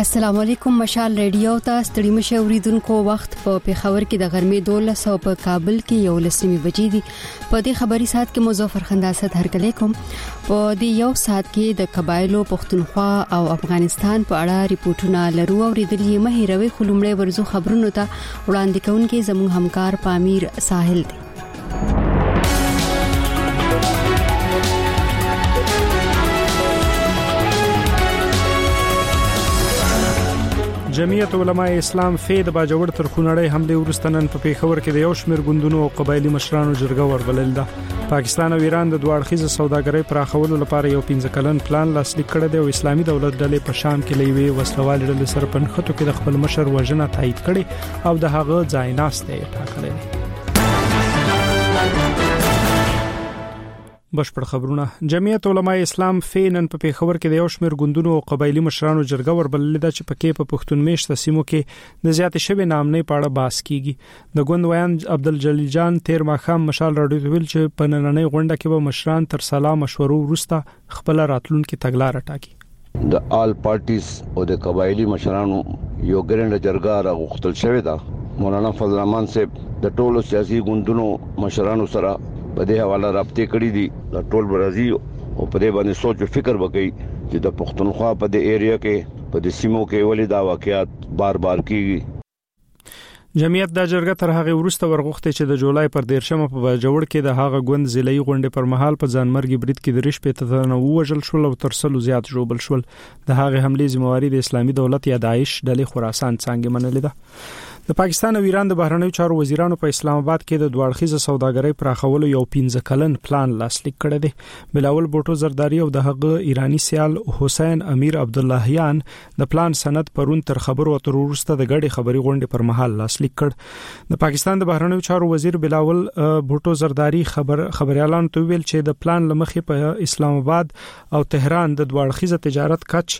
السلام علیکم. مشال ریډیو ته ستړي مشه اوریدونکو وخت په پیښور کې د غرمې 12 او په کابل کې 11 بجې دي. په دې خبري سات کې مظفر خنداسه هرکلی کوم. په دې یو سات کې د قبایلو پښتونخوا او افغانستان په اړه ریپورتونه لرو او ریډلې مهیروي خلومړې ورزو خبرونو ته وړاندې کوونکې زموږ همکار پامیر ساحل دی. جمعیت علماء اسلام د باجوړ تر خونړی حمله ورستنن په پیښور کې د یو شمېر ګوندونو او قبایلی مشرانو جرګه وربلل ده. پاکستان او ایران د دوه اړخیزه سوداګرۍ پراخولو لپاره یو 15 کلن پلان لاسلیک کړی دی او اسلامي دولت ډلې په شام کې لوي وسلوال ډلې سره په نښتو کې د خپل مشر وژنه تایید کړي او د هغه ځای ناسته ټاکلی دی. بشپړ خبرونه. جمعیت علماء اسلام نن په پیښور کې د یو شمېر ګوندونو او قبایلی مشرانو جرګه وربلل ده چې پکې په پښتون میشته سیمو کې د زیات شوی نامنۍ په اړه بحث کیږي. د ګوند ویان عبدالجلیل جان تیر ماخام مشال راډیو ویل چې په نننۍ غونډه کې به مشران تر سلام مشورو وروسته خپل راتلونکي تګلارې ټاکي. د آل پارټیز او د قبایلی مشرانو یو ګرنده جرګه راغوښتل شوې ده. مولانا فضل الرحمن صاحب د ټولو سیاسي ګوندونو مشرانو سره په دې حواله رابطې کړې دي. د ټول برازي او په دې باندې سوچ او فکر وکړي چې د پښتونخوا په دې ایریا کې په دې سیمو کې ولې دا واقعیات بار کیږي. جمعیت د جرګه تر هغه وروسته ورغوښتي چې د جولای پر 13 په باجوړ کې د هغه ګوند ضلعي غونډې پر مهال په ځانمرګي برید کې د رشوت تنه وژل شول او ترسلو زیات جوړبل شول. د هغه حمله ذمہواری د اسلامي دولت یا داعش ډلې خراسان څنګه منلې ده. د پاکستان او ایران د بهرنیو چارو وزیرانو په اسلام آباد کې د دوه اړخیزه سوداګرۍ پراخولو یو 15 کلن پلان لاسلیک کړی دی. بلاول بوټو زرداری او د هغه ایرانی سیال حسین امیر عبداللهیان د پلان سند پرون تر خبرو اترو وروسته د غړي خبري غونډې پر مهال لاسلیک کړ. د پاکستان د بهرنیو چارو وزیر بلاول بوټو زرداری خبريالانو ته ویل چې د پلان لمخې په اسلام آباد او تهران د دوه اړخیزه تجارت کچ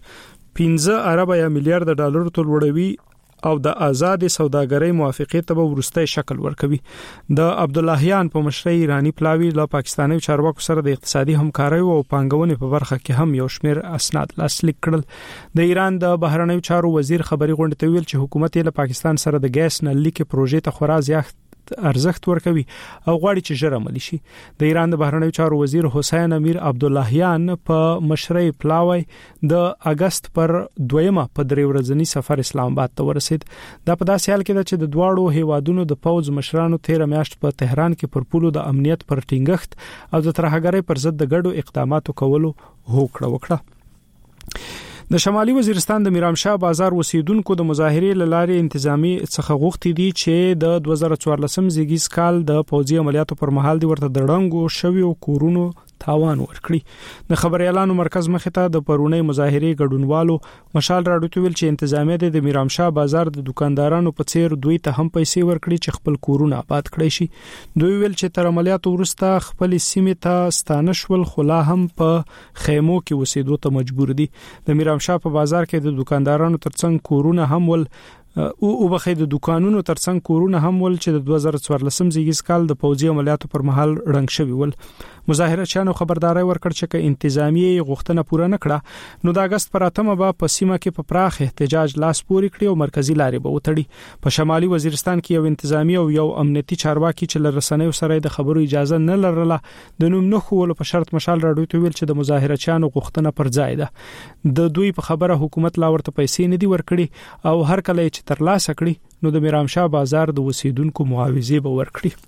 15 ارب میلیارډ ډالر ته لوړوي او د آزاد سوداګرۍ موافقې ته ورستۍ شکل ورکوي. د عبداللهیان په مشرۍ ایرانی پلاوی له پاکستاني چارواکو سره د اقتصادي همکارۍ او پانګونې په برخه کې هم یو شمېر اسناد لاسلیک کړل. د ایران د بهرنیو چارو وزیر خبري غونډې ته ویل چې حکومت یې له پاکستان سره د ګیس نل لیک پروژې ته خورا زیات ارزښت ورکوي او غواړي چې ژر عملي شي. د ایران د بهرنیو چارو وزیر حسین امیر عبداللهیان په مشرۍ پلاوی د اگست پر 2 په 3 ورځنی سفر اسلام آباد ته ورسید. دا په داسې حال کې ده چې د دواړو هیوادونو د پوز مشرانو 13 میاشت په تهران کې پر پولو د امنیت پر ټینګښت او د ترهګرۍ پر ضد د ګډو اقداماتو کولو هوکړه وکړه. د شمالي وزیرستان د میرامشاه بازار اوسیدونکو د مظاهرې لارې انتظامی څخه غوښتي دي چې د 2014 زیږیز کال د پوځي عملیاتو پر مهال دی ورته دړنګو شوی او کورونو تاوان ورکړي. د خبريالانو مرکز مخې ته د پرونی مظاهرې ګډونوالو مشال راډیو ته ویل چې انتظامیه د میرامشاه بازار د دکاندارانو په څیر دوی ته هم پیسې ورکړي چې خپل کورونه آباد کړي شي. دوی ویل چې تر عملیاتو وروسته خپل سیمې ته ستانه شول خو لا هم په خیمو کې اوسېدو ته مجبور دي. د میرامشاه په بازار کې د دکاندارانو ترڅنګ کورونه هم ول او بخې د دکانونو ترڅنګ کورونه هم ول چې د 2014 زیږیز کال د پوځي عملیاتو پر مهال رنګ شوی ول. مظاهرچیانو خبرداري ورکړ چې انتظامیه غوښتنه پوره نکړه نو د اگست پر 8 به په سیمه کې په پراخ احتجاج لاس پوري کړی او مرکزی لارې به وتړي. په شمالي وزیرستان کې یو انتظامی او یو امنیتي چارواکي چې لرسنیو سره د خبرو اجازه نه لرله د نوم نه خول په شرط مشال راډیو ته ویل چې د مظاهرچیانو غوښتنه پر ځای ده. د دوی په خبره حکومت لا ورته پیسې نه دی ورکړي او هر کله چې ترلاسه کړي نو د میرامشاه بازار د اوسیدونکو معاوضه به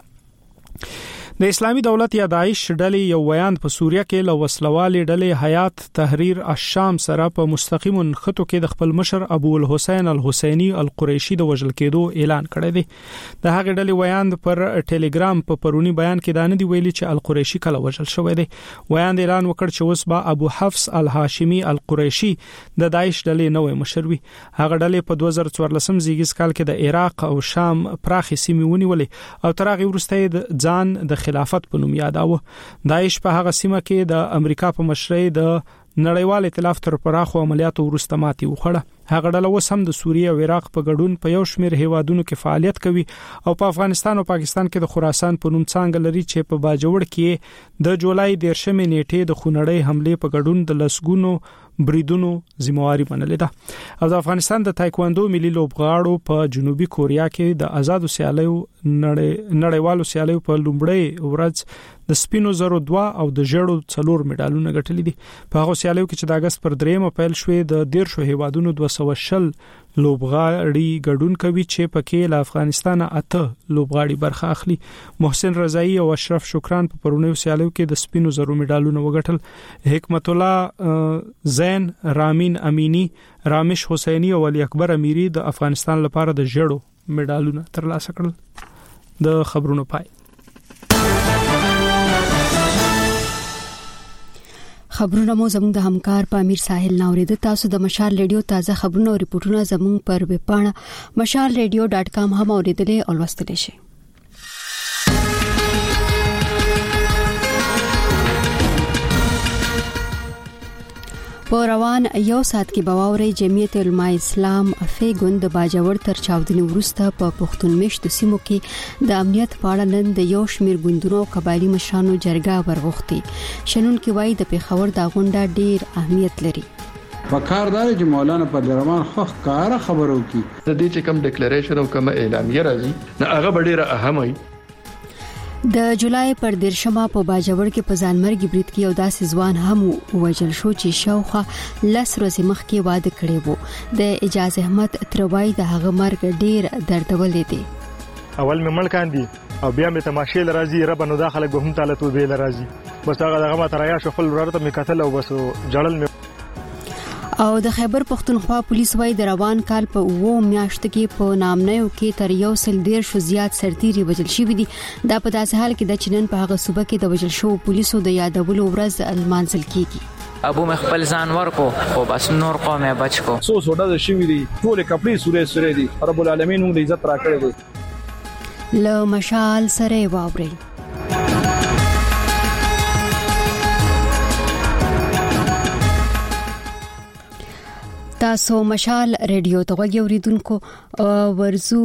ورکړي. د اسلامي دولت یا داعش ډلې یو ویان په سوریه کې له وسلوالې ډلې حیات تحریر الشام سره په مستقیم خطو کې د خپل مشر ابو الحسین الحسینی القریشی د وژل کېدو اعلان کړی دی. د هغه ډلې ویان پر ټلګرام په پرونی بیان کې دا نه دی ویلي چې القریشی کله وژل شوی دی. ویان اعلان وکړ چې اوس به ابو حفص الهاشمی القریشی د داعش ډلې نوې مشر وي. هغه ډلې په 2014 زیږیز کال کې د عراق او شام پراخې سیمې ونیولې او تر هغه وروسته ځان د خلافت په نوم یاداوه. داعش په هغه سیمه کې د امریکا په مشرۍ د نړیوال ائتلاف تر پراخو عملیاتو وروسته ماتې وخوړه. هغه ډله اوس هم د سوریه او عراق په ګډون په یو شمېر هیوادونو کې فعالیت کوي او په افغانستان او پاکستان کې د خراسان په نوم څنګه لري چې په باجوړ کې د جولای 13 نیټې د خونړۍ حمله په ګډون د لسګونو بریدونو ذمہواری منلې ده او د افغانستان د تایکواندو ملي لوبغاړو په جنوبي کوریا کې د آزادو سیالیو نړیوالو سیالیو په لومړۍ ورځ د سپینو زرو 2 او د ژړو 4 میډالونه ګټلي دي په هغه سیالیو کې چې د اگست پر 3 پیل شوې د 13 هیوادونو 220 لوبغاړي ګډون کوي چې پکې له افغانستان 8 لوبغاړي برخه اخلي محسن رضایی او اشرف شکران په پرونیو سیالیو کې د سپینو زرو میډالونه وګټل حکمت الله زین رامین امینی رامش حسینی او علي اکبر امیری د افغانستان لپاره د ژړو میډالونه ترلاسه کړل د خبرونو پای خبرونه مو زموږ د همکار په امیر ساحل ناورید تاسو د مشال ریډیو تازه خبرونه او ریپورتونه زموږ پر ویب پاڼه mashalradio.com هم اوریدلې او لوستلې شئ په روان یو ساعت کې بواوري جمعیت علماء اسلام افی ګوند د باجوړ تر چاودنې وروسته په پښتون میشتو سیمو کې د امنیت په اړه نن د یو شمیر ګوندونو قبایلی مشرانو جرګه ورغوښتي شنن کې وایي د پیښور د غونډه ډیر اهمیت لري وکاردار چې مولانا پر درمان خو ښکارا خبرو کی د دې چې کوم ډیکلیریشن او کوم اعلامیه راځي نه هغه ډیره اهمه وي د جولای پر 13 په باجوړ کې په ځانمرګي برید کې یو داسې ځوان هم وژل شو چې شاوخوا 10 ورځې مخکې واده کړی وو د اجازه احمد تروای د هغه مرګ ډیر دردولې دي اول مې مړ کاندي او بیا مې تماشې لرازي رب نو داخله به هم تعالی تو به لرازي بس هغه ما ترایا شو خپل ورته مې قتل او بس جړل مې او د خیبر پختونخوا پولیس وايي د روان کال په 2 میاشتو کې په نامنیو کې تر 110 شو سرتيري وژل شوی دي دا په داسې حال کې د چینن په هغه صوبه کې د وژل شو پولیسو د یادولو ورځ المانځل کیږي ابو مخبل ځان ورکو او بس نور قوم بچ کو سو سوډا د شوی دي ټول کپړې سورې دي رب العالمین موږ د عزت راکړي دي له مشال سره واوري تاسو مشال ریډیو ته غوږی اوریدونکو ورزو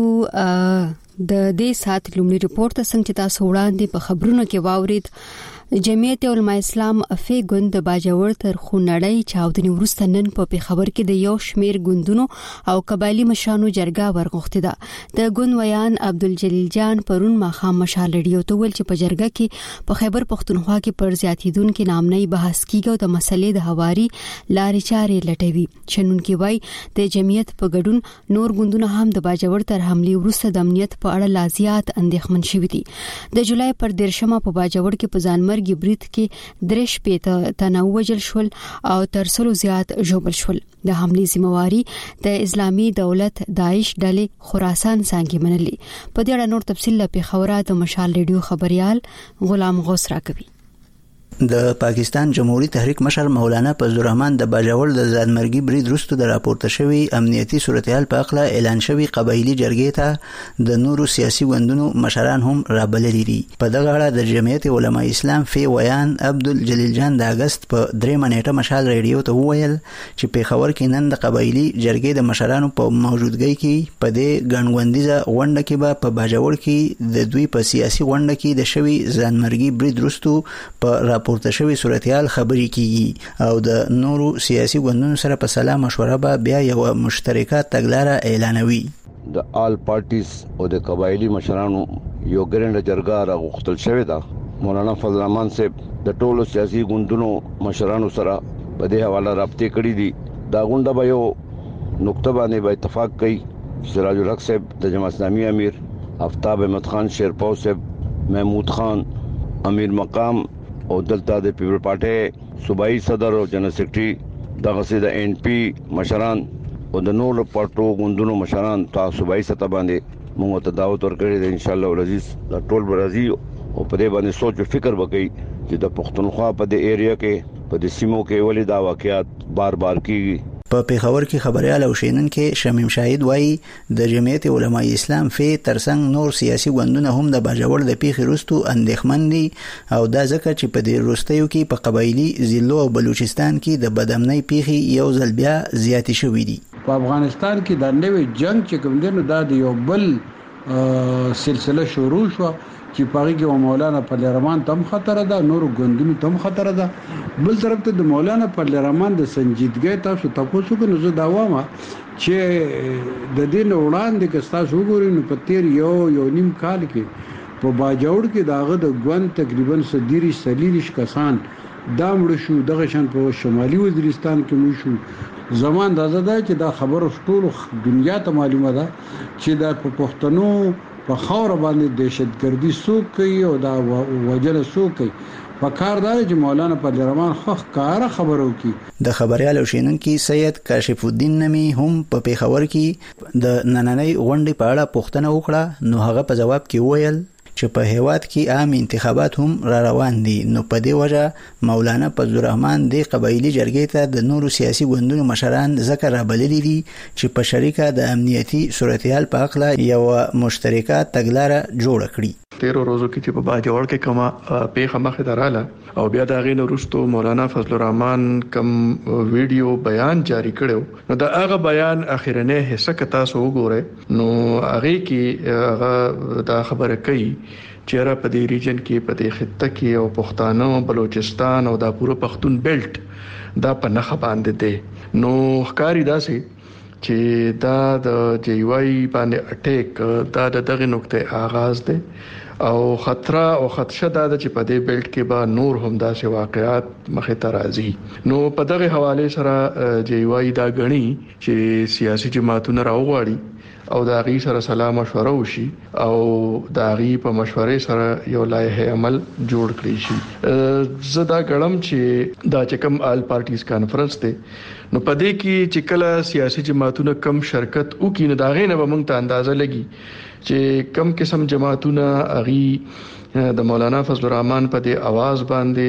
د دې سات لومړي ریپورت څنګه چې تاسو وړاندې په خبرونو کې واورید جمعیت علماء اسلام افی ګوند د باجوړ تر خونړۍ چاودنې وروسته نن په پیښور کې د یو شمیر ګوندونو او قبایلی مشرانو جرګه ورغوښتې ده د ګوند ویان عبدالجلیل جان پرون ماخام مشال ریډیو ته ویل چې په جرګه کې په خیبر پختونخوا کې پر زیاتیدونکو نامنۍ بحث کیږي او د مسلې د هواري لارې چارې لټوي شنن کې وای د جمعیت په ګډون نور ګوندونه هم د باجوړ تر حمله وروسته د امنیت په اړه لازیات اندېښمن شوي دي د جولای پر 13 په باجوړ کې په ځانمرګي برید کې درش پېته تناوجل شول او تر څلو زیات ژوبل شول د حمله ذمہواری د اسلامي دولت داعش ډلې خراسان څنګه منلي په دې اړه نور تفصیل په خبره د مشال ریډیو خبريال غلام غوث راکوي د پاکستان جمهوریت تحریک مشر مولانا فضل الرحمن د باجوړ د ځانمرګي برید وروسته د راپورته شوی امنیتي صورتحال په اړه اعلان شوی قبایلی جرګې ته د نورو سیاسي ګوندونو مشران هم رابللي دي په دغه اړه د جمعیت علماء اسلام فی ویان عبدالجلیل جان د اگست په 3 نیټه مشال ریډیو ته وویل چې پیښور کې نن د قبایلی جرګې د مشرانو په موجودګۍ کې په دې ګڼوندیزه غونډه کې به په باجوړ کې د دوی په سیاسي غونډه کې د شوی ځانمرګي برید وروسته په راپورته شوی صورتحال خبري کیږي او د نورو سیاسي ګوندونو سره په سلا مشوره به بیا یو مشترکه تګلارې اعلانوي د آل پارټیز او د قبایلی مشرانو یو ګرنده جرګه راغوښتل شوې ده مولانا فضل الرحمن صاحب د ټولو سیاسي ګوندونو مشرانو سره په دې حواله رابطې کړې دي دا غونډه به یو نقطه باندې به اتفاق کوي سراج الحق صاحب د جماعت اسلامي امیر آفتاب احمد خان شیرپاو صاحب محمود خان امیر مقام او دلته د پیپل پارټي صوبایي صدر او جنرال سیکریټري دغه سي د ان پی مشران او د نورو پارټو غوندونو مشران تاسو صوبایي سطح باندې موږ ته دعوت ورکړې ده ان شاء الله العزيز د ټول برازي او په دې باندې سوچ او فکر وکړي چې د پښتونخوا په دې ایریا کې په دې سیمو کې ولې دا واقعیات بار کیږي په پیښور کې خبريال او شینن کې شمیم شاهد وایي د جمعیت علماء اسلام فی ترڅنګ نور سیاسي ګوندونه هم د باجوړ د پیښې وروسته اندېښمن دي او دا ځکه چې په دې وروستیو کې په قبایلی ضلعو او بلوچستان کې د بدامنۍ پیښې یو ځل بیا زیاتې شوې دي په افغانستان کې د نوې جنگ چې کوم دی نو دا د یو بل سلسله شروع شو چې پاره کې مولانا پهلوي رحمان تم خطر ده، نور ګوندونو تم خطر ده. بل طرف ته د مولانا پهلوي رحمان د سنجیدګۍ تاسو تاسو کو نو زه دا وایم چې د دین وړاندې کې تاسو وګورئ نو په تیر یو نیم کال کې په باجوړ کې داغه د ګوند تقریبا 130 کسان دا مړ شو. دغه شان په شمالي وزیرستان کې مړ شو. زمان دا زده چې دا خبر ټول دنیا ته معلومه ده چې دا په پښتنو په خاور باندې دهشتګردي څوک کوي او دا وجل څوک کوي. په کار دا چې مولانا پهلوي رحمان خو کار خبرو کی. د خبريال شینونکي سید کاشف الدین نمی هم په پیښور کې د نننۍ غونډې په اړه پوښتنه وکړه، نو هغه په جواب کې وویل چې په هیواد کې عام انتخابات هم را روان دي، نو په دې وجه مولانا فضل الرحمن د قبایلی جرګې ته د نورو سیاسي ګوندونو مشران ذکر را بللي دي چې په شریکه د امنیتي صورتحال په اړه یو مشترکه تګلارې جوړ کړي. 13 ورځو کې چې په باجوړ کې کومه پیښه مخه دراله او بیا دا غینو وروسته مولانا فضل الرحمن کوم ویډیو بیان جاری کړو، نو دا هغه بیان اخیرنه حصہ کې تاسو وګورئ نو هغه کې هغه دا خبره کوي چې را په دې ریجن کې په دې خطه کې او پښتانه بلوچستان او دا پوره پښتون بیلټ دا په نخ باندې دی. نو ښکاری داسې چې دا د جی واي باندې اٹیک دا دغه نقطه آغاز دی او خطر او خدشه دا چې په دې بیلټ کې به نور هم داسې واقعات مخه ته راځي. نو په دغه حواله سره جی واي دا غني چې سیاسي جماعتونه راوغاړي او دا غي سره سلام مشوره وشي او دا غي په مشورې سره یو لایحه عمل جوړ کړی شي. زدا ګړم چې دا چې کوم آل پارټیز کانفرنس ته نو پدې کې چې کله سیاسي جماعتونه کم شرکت وکړي نو دا غي نه به موږ ته اندازه لګي چې کم قسم جماعتونه اغي د مولانا فضل الرحمن په دې आवाज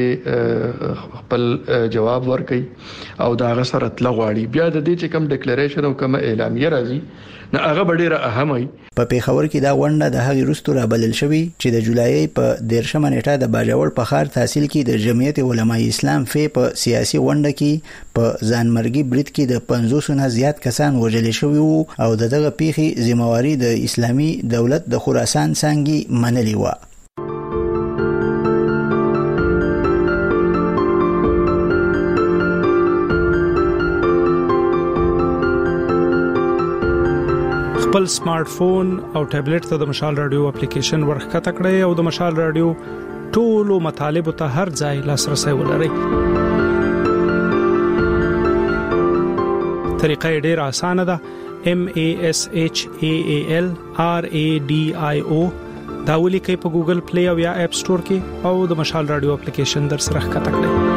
باندې خپل جواب ورکړي او دا غسر تلغواړي. بیا د دې چې کم ډیکلیریشن او کم اعلامیه راځي نه هغه ډیره اهمه وي. په پیښور کې دا غونډه د هغې وروسته رابلل شوې چې د جولای په 13 نیټه د باجوړ په ښار تحصیل کې د جمعیت علماء اسلام په سیاسي غونډه کې په ځانمرګي برید کې د 500 نه زیات کسان وژل شوي وو او دغه پیښې ذمہواری د اسلامي دولت د خراسان څنګه منلې و. خپل سمارټ فون او ټابلیټ ته د مشال رادیو اپلیکیشن ورخکته کړئ او د مشال رادیو ټولو مطالبه ته هر ځای لاسرسي ولرئ. طریقه ډیره اسانه ده. MASHAAL RADIO دا ولیکئ په ګوګل پلی او یا اپ سٹور کې او د مشال رادیو اپلیکیشن در سره ښکته کړئ.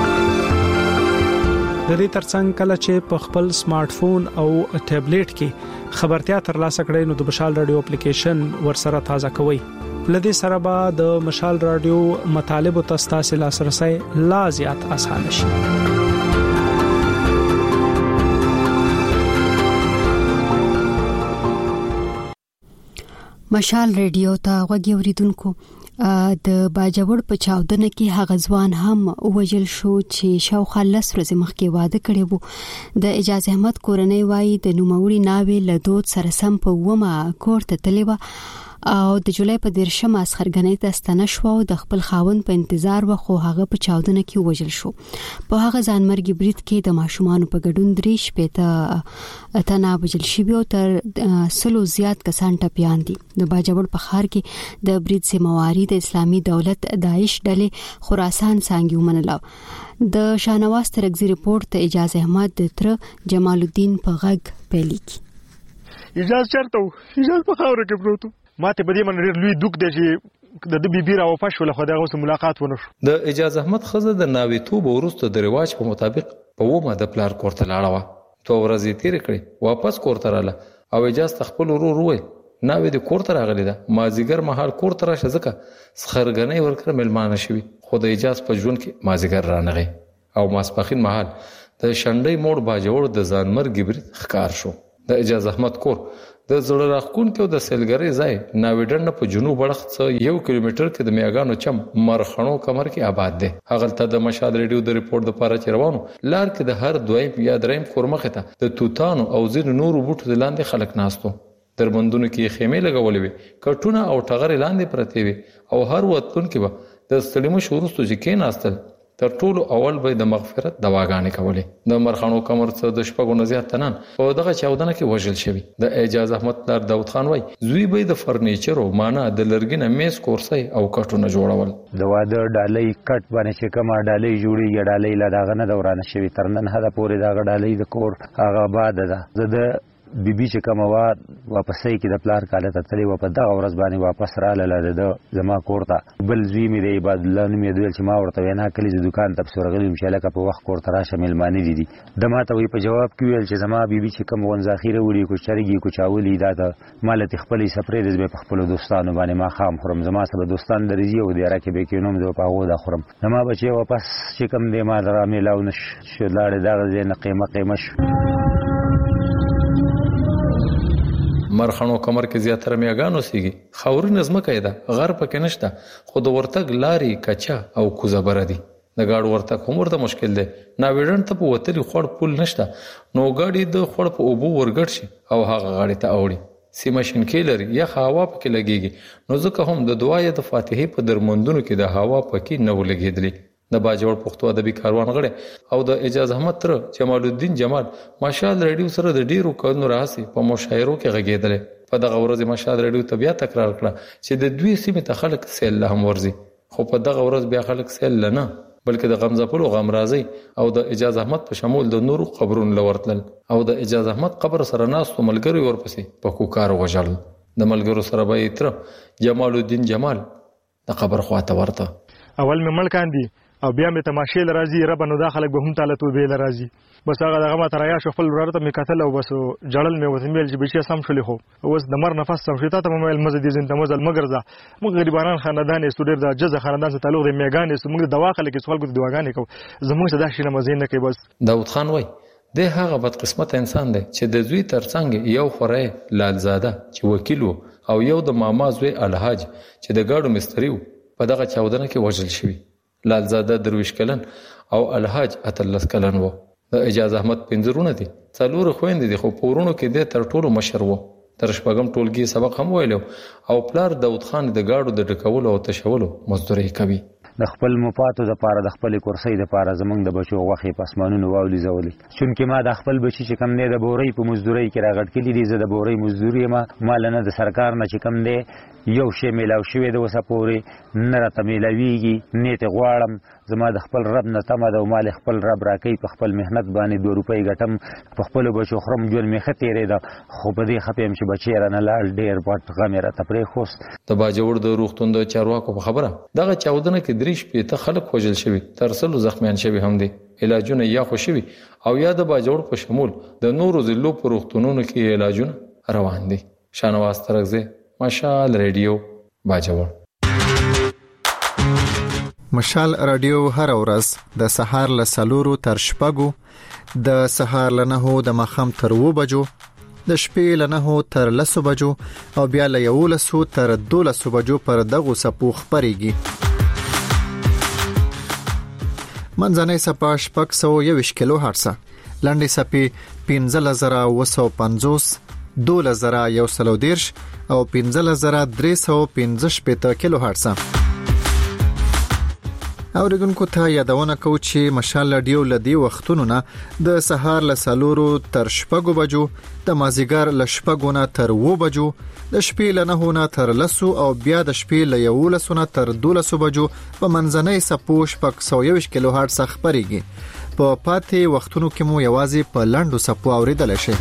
د دې ترڅنګ کله چې په خپل سمارټ فون او ټابلیټ کې خبرتیا ترلاسه کړئ نو د مشال رادیو اپلیکیشن ورسره تازه کوئ. لدې سره به د مشال رادیو مطالب او تاسو لاسرسي لا زیات اسانه شي. مشال رادیو ته غوږی اوریدونکو د باجوړ په چاودنه کې هغه ځوان هم وژل شو چې شاوخوا 10 ورځې مخکې واده کړی وو. د اجازه احمد کورنۍ وايي د نوموړي ناوې له دود سره سم په ومه کور ته تللی و او د جولای په 13 اسخرګنۍ ته ستنه شو او د خپل خاوند په انتظار و خو هغه په چاودنه کې وژل شو. په هغه ځانمرګي برید کې د ماشومان په ګډون 3 شپه تنه وژل شوی او تر 100 زیات کسان ټپيان دي. د باجوړ په ښار کې د برید ذمہواری د اسلامي دولت داعش ډلې خراسان څنګه ومنله. د شاهنواز ترغزي رپورت ته اجازه احمد تر جمال الدین په غږ پیلي کی. اجازه چرته اجازه په خاور کې پروتو ماته په دې باندې لوی دوک دی چې د بي بي را وفات شو له خدای غوښته ملاقات ونه شو. د اجازه احمد خزه د ناوې توب ورسته د رواج په مطابق په ومه د پلار کوړه لاړه و. تو ورځې تیر کړې واپس کوړه رااله او اجازه خپل ورور وې ناوې د کوړه راغلی ده مازیګر مهال کوړه راشه ځکه سخرګنۍ ورکړه ملمانه شوی خو د اجازه په ژوند کې مازیګر رانغی او ماسپخین مهال د شنډۍ موړ باجوړ د ځانمرګي برید ښکار شو. د اجازه احمد کور د زړه راخونکو د سیلګری ځای ناویډن په جنوب اړخ څخه 1 کیلومتر کې د میاګانو چم مرخنو کمر کې آباد دی. هغه ته د مشهد ریډیو د ریپورت لپاره چروانو لار کې د هر دویم یا دریم کورمخه ته د توتانو او زین نورو بوټو د لاندې خلک ناستو. دربندونو کې خیمه لګولې وي، کټونه او ټغر لاندې پرته وي او هر وتون کې به د ستړي شورستو چې کې ناستل تر ټولو اول به د مغفرت دواګانې کولې. د مرخانو کمر څخه د شپږو نه زیات تنان په دغه چاودنه کې وژل شوی. د اعجاز احمد پلار داود خان وای زوی به د فرنیچر او معنا د لرګینه میز کورسي او کټونه جوړول. د واده ډالۍ کټ باندې چې کومه ډالۍ جوړیږي ډالۍ لا دغه نه دورانه شوی تر نن هدا پورې دغه ډالۍ د کور هغه بعد ده. زه د بیبي چې کومه وا واپسې کې د پلار کاله ته تللی و په دغه ورځ باندې واپس رااله د زما کور ته بل زوی مې د عبادت الله نوم یې دویل چې ما ورته وینا کلی د دکان ته سورغلی مشه لکه په وخت کور ته راشه ملمانی دي د ما ته وی په جواب کې ویل چې زما بیبي چې کوم ون ذخیره وړي کو چرګي کو چاولي دا ته مالت خپلې سپرې د په خپل دوستانو باندې ما خام خورم زما سره دوستان درځي او د راکې به کې نوم د پاغو دا خورم زما بچي واپس چې کوم دې ما درامه لاو نش شو لاړ دا نه قیمه شو. مرخنو کمر کې زیاتره میاګانو سیږي. خاوري نظم کېده غر پکې نشته خو د ورتګ لاري کچا او کوزه بر دي. د گاډ ورتګ هم ورته مشکل دی. ناویډن ته په وتلی خړ پول نشته نو گاډي د خړ په اوبو ورګړ شي او هغه غاړي ته اوړي. سیمه شینکیلر یا هوا پکې لګيږي نو ځکه هم د دعای د فاتحه په درمندونو کې د هوا پکې نه ولګېدلی. د باجوړ پښتو ادبي کاروان غړي او د اعجاز احمد تر جمال الدین جمال مشال ریډیو سره د ډیرو کلونو راځي په مشاعرو کې غږیدل. په دغه ورځ مشال ریډیو ته بیا تکرار کړه چې د دوی سیمه ته خلک سیل له هم ورزي خو په دغه ورځ بیا خلک سیل نه بلکې د غمزپل او غمرازي او د اعجاز احمد په شمول د نورو قبرونو لورتل او د اعجاز احمد قبر سره ناس او ملګری ورپسې په کوکار وژل. د ملګرو سره به تر جمال الدین جمال د قبر خواته ورته اول مې ملکان دي او بیا مې تماشې لرازي رب نو داخله به هم تعالی تو به لرازي بس هغه دغه ما تریا شو خپل ورته مې کتل او بس جړل مې وته مېل چې بچي سم شولې خو اوس د مر نفس سم شتا ته موبایل مزه دي زنده مزل مگر ځه موږ غریبانان خاندان استودر د جزه خاندان سره تعلق د میګان است موږ د دواخله کې سوال کو دواګانې کو زموږ صدا شینه مزه نه کوي. بس داود خان وای د هغه بد قسمت انسان دی چې د زوی ترڅنګ یو خوره لالزاده چې وکیل او یو د ماما زوی الحاج چې د گاډو مستری په دغه چاودنه کې وژل شوی. لالزاده درویش کلن او الحاج اتلس کلن وو. د اعجاز احمد پنځرونه دي څلور خويند دي خو پورونو کې د تر ټولو مشر وو. تر شپږم ټولګي سبق هم ویلو او پلار داود خان د گاډو د ډکولو او تشولو مزدوري کوي. د خپل مفاتو د پاره د خپل کرسي د پاره زمنګ د بچو غوخي پسمانونو واولي زولې چونکه ما د خپل بچي چې کم نه د بوري په مزدوري کې راغټ کړي دي زه د بوري مزدوري ما مال نه د سرکار نه چې کم دی یو شی میلاو شوی د وسپوري نه راته میلاویږي نیت غواړم زما د خپل رب نه تمه د مال خپل رب راکې په خپل مهنت باندې 2 روپۍ ګټم په خپل بچو خرم جوړ میخه تیرې دا خو په دې خپم چې بچی رانه لاړ ډیر پټ غمره تپرې خوست. د باجوړ د روغتون د چارواکو په خبره دغه چاودنه کې دریش په خلک وژل شوی ترسلو زخمیان شوی هم دي. علاجونه یا خوشوي او یا د باجوړ په شمول د نورو ضلعو په روغتونونو کې علاجونه روان دي. شانواز ترغزه مشال ریډیو باجوړ. مشال رادیو هر ورځ د سهار له 4 تر 6 د سهار له 9 د مخام تر 2 بجو د شپې له 9 تر 10 بجو او بیا له 11 تر 12 بجو پر دغه سپو خبريږي. منځنۍ سپا شپږ 121 کیلو هرتز لاندې سپي 15950 2110 او 15315 کیلو هرتز. اوریدونکو ته یادونه کوم چې مشال رادیو لدی وختونو نه د سهار له 4 تر 6 بجو د مازیګر له 6 نه تر 2 بجو د شپې له 9 نه تر 10 او بیا د شپې له 11 نه تر 12 بجو په منځنۍ سپو 121 کیلو هرتز خبريږي. په پاتې وختونو کې مو یوازې په لاندو سپو اوریدل شي.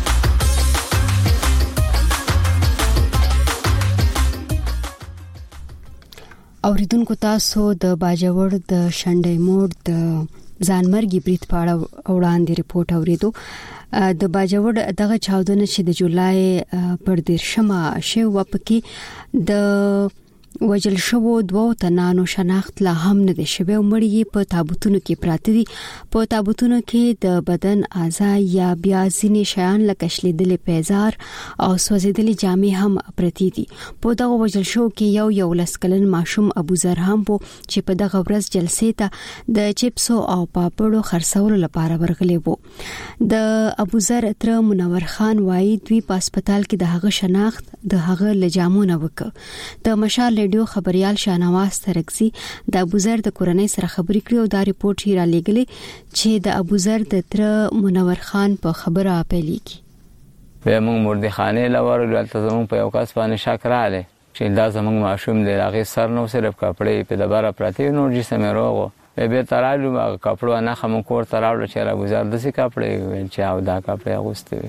اوریدونکو تاسو د باجوړ د شنډای موړ د ځانمرګي بریټ پاړه وړاندې ریپورت اوریدو. د باجوړ دغه چاودنه چې د جولای پر 10 شوه پکې د وجل شوو 2 تنانو شناخت لا هم نه دي شوی مړی په تابوتونو کې پراته دي. په تابوتونو کې د بدن اعضاء یا بیا ځینې شیان لکه شلیدلې پیزار او سوځېدلې جامې هم پرتی دي. په دغه وجل شو کې یو لسکلن ماشوم ابو ذر هم چې په دغه ورځ جلسې ته د چپسو او پاپړو خرڅولو لپاره ورغلی وو. د ابو ذر تر منور خان وایي دوی په هسپتال کې د هغه شناخت د هغه لجامونه وکړ. د مشال ریډیو خبريال شاهنواز ترکزی د ابو ذر د کورنۍ سره خبرې کړې او دا ریپورت یې را لېږلی چې د ابو ذر د تر منور خان په خبره پیلېږي. به موږ مردخانه لور ولته زموږ په یو کس باندې شک رااله چې دا زموږ ماشوم دی، هغه سر نو صرف کپړې په دبره پراته نور جسم روغو به ترالو هغه کپړو نه خمو کور تراول چې ابو ذر د سې کپړې ویل چې او دا کپړې اغوستې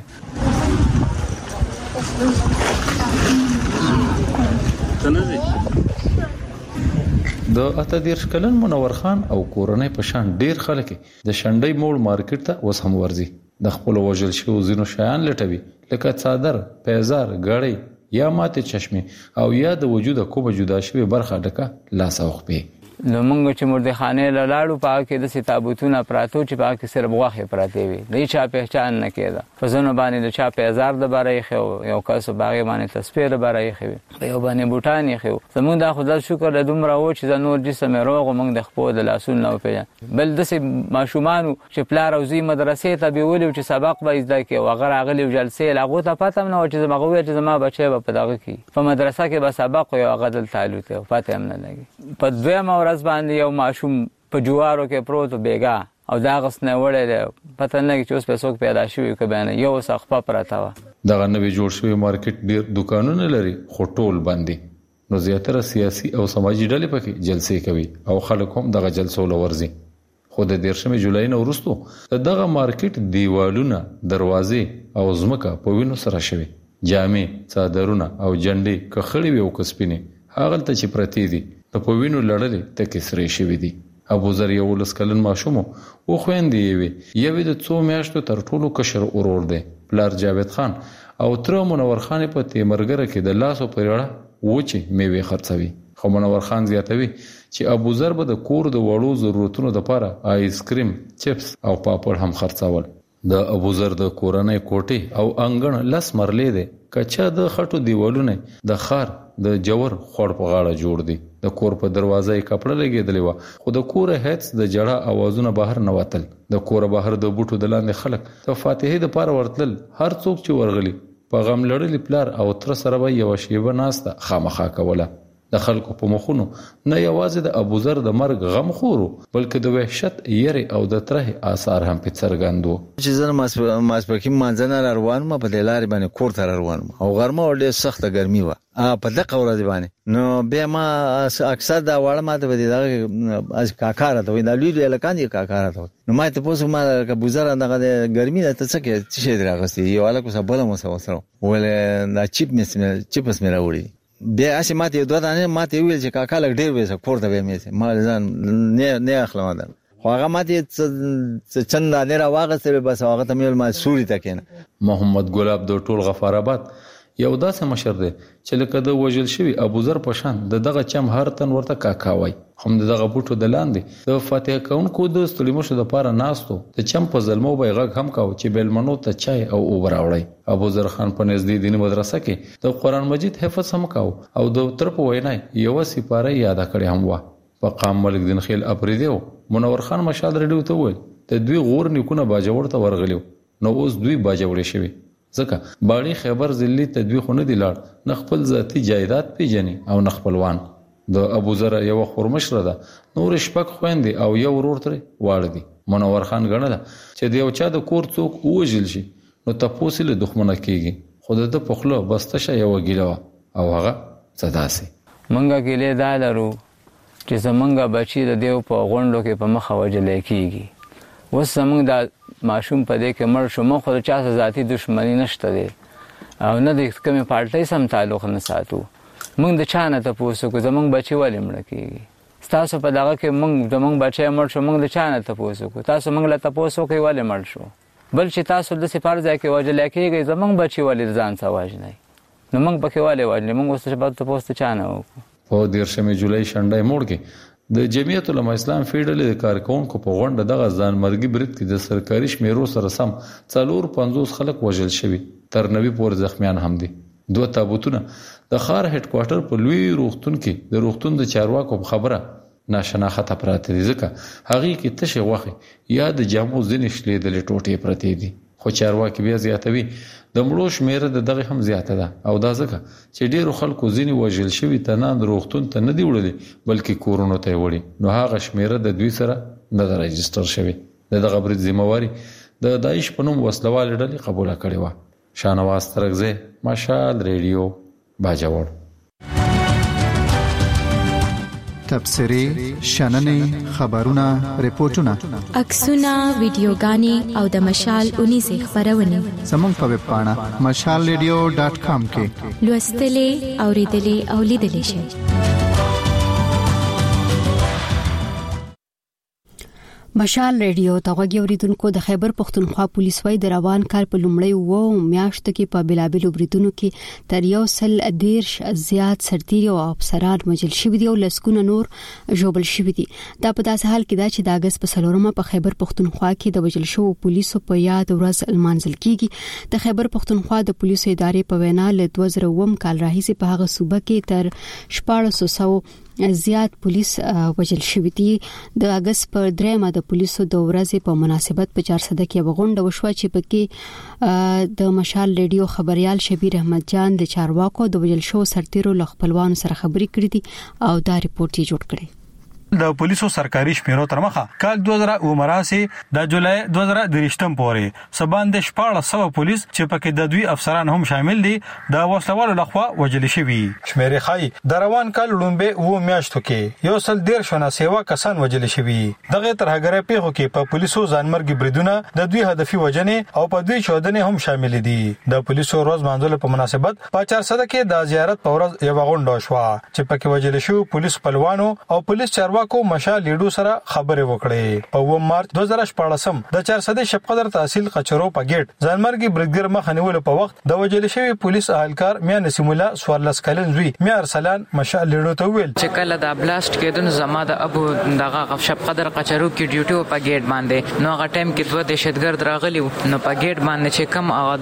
د اتدیر کلن منور خان او کورنۍ په شان ډیر خلک د شنډۍ موړ مارکیټ ته وس هم ورځي. د خپل وجل شو زینو شیان لټوي لکه څادر، پیزار، غړۍ یا ماته چشمه او یا د وجود کومه جدا شوی برخه ډکه لاس او خپې. نو موږ چې مردخانه لاړو پاک کې د تابوتونه پراتو چې پاک کې صرف غوخه پراته وي، د چا پہچان نه کېده. فزونه باندې د چا پیزار د بارے خو یو کس باغ باندې تصویر بارے خو یو باندې بوټان خو زموږ د خدای شکر د دومره و چې د نور جسم روغ موږ د خپل د لاسونو نه پیژن. بل د ماشومان چې پلار او زی مدرسې ته بیول چې سبق به زده کې او غیر اغلی جلسې لاغو ته پاتم نه چې زمغه چې زما بچي په دغه کې په مدرسه کې به سبق او غدل تعلق ته پاتې هم نه لګي. په دویمه ورځ باندې یو ماشوم په جوارو کې پروت بیګا او دا غسنه وړل پته نه چې اوس په څوک پیدا شوی که باندې یو سخپه پراته و. دغه نوې جوړ شوی مارکیټ ډیر دکانونه لري خو ټول باندې نو زیاتره سیاسي او سماجی ډلې پکې جلسې کوي او خلک هم دغه جلسو لورځي. خو د 13 جولای نه وروسته دغه مارکیټ دیوالونه، دروازې او زمکه په وینو سره شوی. جامې، څادرونه او جنډې کخړې وي او کسپینې هغه ته چې پرتی دي په وینو لړلې ته کسرې شوی دي. ابو ذر یو لسکلن ماشوم او خويندې وي، یوه د 2 میاشتو تر ټولو کشر اورور دی. پلار جاوید خان او تر منور خان په تیمرګره کې د لاسو پرېړه وچی میوه خرڅوي. خو منور خان زیاتوي چې ابو ذر به د کور د وړو ضرورتونو لپاره آیس کریم، چپس او پاپړ هم خرڅول. د ابو ذر د کورنۍ کوټه او انګن لس مرلې دي، کچا د خټو دیوالونه د خار د جوور خور په غاړه جوړ دي. د کور په دروازه یې کپړه لګېدلې و خو د کور هیڅ د جړه اوازونه بهر نه وتل. د کور بهر د بوټو د لاندې خلک د فاتحې د پاره ورتل. هر څوک چې ورغلی په غم لړلې پلار او تر سره به یو شیبه ناسته خامخا کوله. د خلکو په مخونو نه یوازې د ابو ذر د مرګ غم خورو بلکې د وحشت، یری او د تره آثار هم په څرګندو. چې زنه ماسپکې مانځنه روان ما په لارې باندې کور ته روان او غرمه ډېر سخته ګرمي و په دغه ورځ باندې. نو بیا ما اکثر دا واړه ماته به دغه از کاکاره ته دا لوی لکان دي کاکاره ته نو ما ته پوسو ما ابو ذر دغه ګرمي ته څه کې څه شي راغستې یو الکو سبله مو سره ول دا چیپس مې راوړي. بیا اسی ماته یو دانه ماته ویل چې کاکا لګ ډیر وېسه کوړه به مې ما ځان نه اخلم ده. خو هغه ماته چند نه راوغسته بس هغه ته مې ما سوري تکینه. محمد ګلاب د ټول غفارآباد یو داسې مشر دی چې لکه د وجل شوی ابو ذر په شان دغه چم هر تن ورته کاکا وای. هم دغه بوټو د لاندې د فاتحه کونکو د ستړي مشو د پاره ناستو د چم په ظلمو بیغه هم کاو چې بیلمنو ته چای او اوبر راوړی. ابو ذر خان په نږدې دیني مدرسه کې د قران مجید حفظ هم کاو او د تر په وینا یو سپاره یاد کړی هم و. په قام ملک دین خیل اپریدیو منور خان مشال ریډیو ته وای ته دوی غور نیکونه باجوړ ته ورغلیو. نو اوس دوی باجوړ شوی ځکه باړي خیبر ذلی تدوی خو نه دی لاړ نه خپل ذاتی جایداد پیژني او نه خپلوان. د ابو ذر یو خورمشره ده، نور شپک خويندې او یو ورور تر واړ دي. منور خان غنله چې د یو چا د کور څوک وژل شي نو تاسو له دښمنه کیږي. خود د پخلو بستشه یو ګیلوا او هغه صداسي منګه ګیلې دا لرو چې زمونږ بچی د دیو په غونډو کې په مخه وجلې کیږي. وس زمونږ د ماشوم په دې کې مړ شو. مخ خو چا ذاتی دښمنی نشته دی او نه د کومې پارټۍ سم تعلق نه ساتو. موږ د چا نه تاسو کو زمونږ بچي ولې مړ کیږي؟ تاسو په دغه کې موږ زمونږ بچي مړ شو موږ د چا نه تاسو کو تاسو موږ له تاسو کوي ولې مړ شو؟ بل چې تاسو د سفر ځای کې وجل کېږي زمونږ بچي ولې ځان سواج نه نو موږ پکې ولې وایو موږ اوس په تاسو چا نه وکړو. په 13 جولای شنډای موړ کې د جمعیت العلماء اسلام فیډرال د کارکونکو په غونډه دغه ځانمرګي برید کې د سرکاري شمیرو سره سم 450 خلک وژل شوي تر 90 پورې زخمیان هم دي. 2 تابوتونه د خار هډ کوارټر په لوی روغتون کې د روغتون د چارواکو په خبره ناشناخته پراته دي ځکه هغه کې تشه وخه یا د جامو ځنې شلې د لټوټې پرته دي. خو چارواکي بیا زیاتوي د مړو شمیره د دغه هم زیاته ده او دا ځکه چې ډیرو خلکو ځینې وژل شوي ته نه روغتون ته نه دی وړلي بلکې کورونو ته وړي نو هغه شمیره د دوی سره نه ده راجستر شوی. دغه برید ذمہواری د داعش په نوم وسلوال ډلې قبول کړې و. شاهنواز ترغزی مشال ریډیو باجوړ. تبصرې شننې خبرونه ریپورتونه عکسونه ویډیوګانې او د مشال 19 خبرونه زموږ په ویب پاڼه mashalradio.com کې لوستلې اوریدلې او لیدلې شئ. مشال ریډیو ته غوږی اوریدونکو د خیبر پختونخوا پولیس وای د روان کال په لومړی و میاشتو کې په بلابلو بریدونو کې تر 110 زیات سرتیري او افسران وژل شوي دي او لسګونه نور ژوبل شوي دي. دا په داسې حال کې ده چې د اگست په 4 په خیبر پختونخوا کې د وژل شوو پولیسو په یاد ورځ المنزل کیږي. د خیبر پختونخوا د پولیسو ادارې په وینا له 2009 کال راهیسې په هغه صوبه کې تر 1400 زیات پولیس وژل شوي دي. د اگست پر 3 د پولیسو د ورځې په مناسبت په 400 کې غونډه وشوه چې پکې د مشال ریډیو خبريال شبیر احمد جان د چارواکو د وژل شو سرتیرو لخپلوان سره خبرې کړې دي او دا ریپورت یې جوړ کړی. د پولیسو سرکاري شمیرو تر مخه کال 2019 د جولای 2023 پورې سباند 1400 پولیس چې پکې د دوی افسران هم شامل دي د وسلوالو لخوا وژل شوي. شمیرې خای د روان کال لومبه و میاشتو کې یو سل ډیر شونه سیوا کسان وژل شوي. دغه ترهګره پیغو کې په پولیسو ځانمرګي بریدونه د دوی هدفي وجنې او په دوی چودنې هم شامل دي. د پولیسو روز منځل په مناسبت په 400 کې د زیارت په ورځ یو غونډه شو چې پکې وژل شو پولیس خپلوانو او پولیس چارواکو مشال لیډو سره خبرې وکړې. په 1 مارچ 2014 د 400 شپقدر تحصیل قچرو په گیټ ځانمرګي بریدګر مخ نیول په وخت د وژل شوی پولیس اهلکار میا نسیم الله سوارلس کلن زوی میا ارسلان مشال لیډو ته ویل چې کله د بلاست کېدون زما د ابو دغه شپقدر قچرو کې ډیوټي په گیټ باندې نو هغه ټایم کې 2 دهشتګرد راغلي نو په گیټ باندې چې کم هغه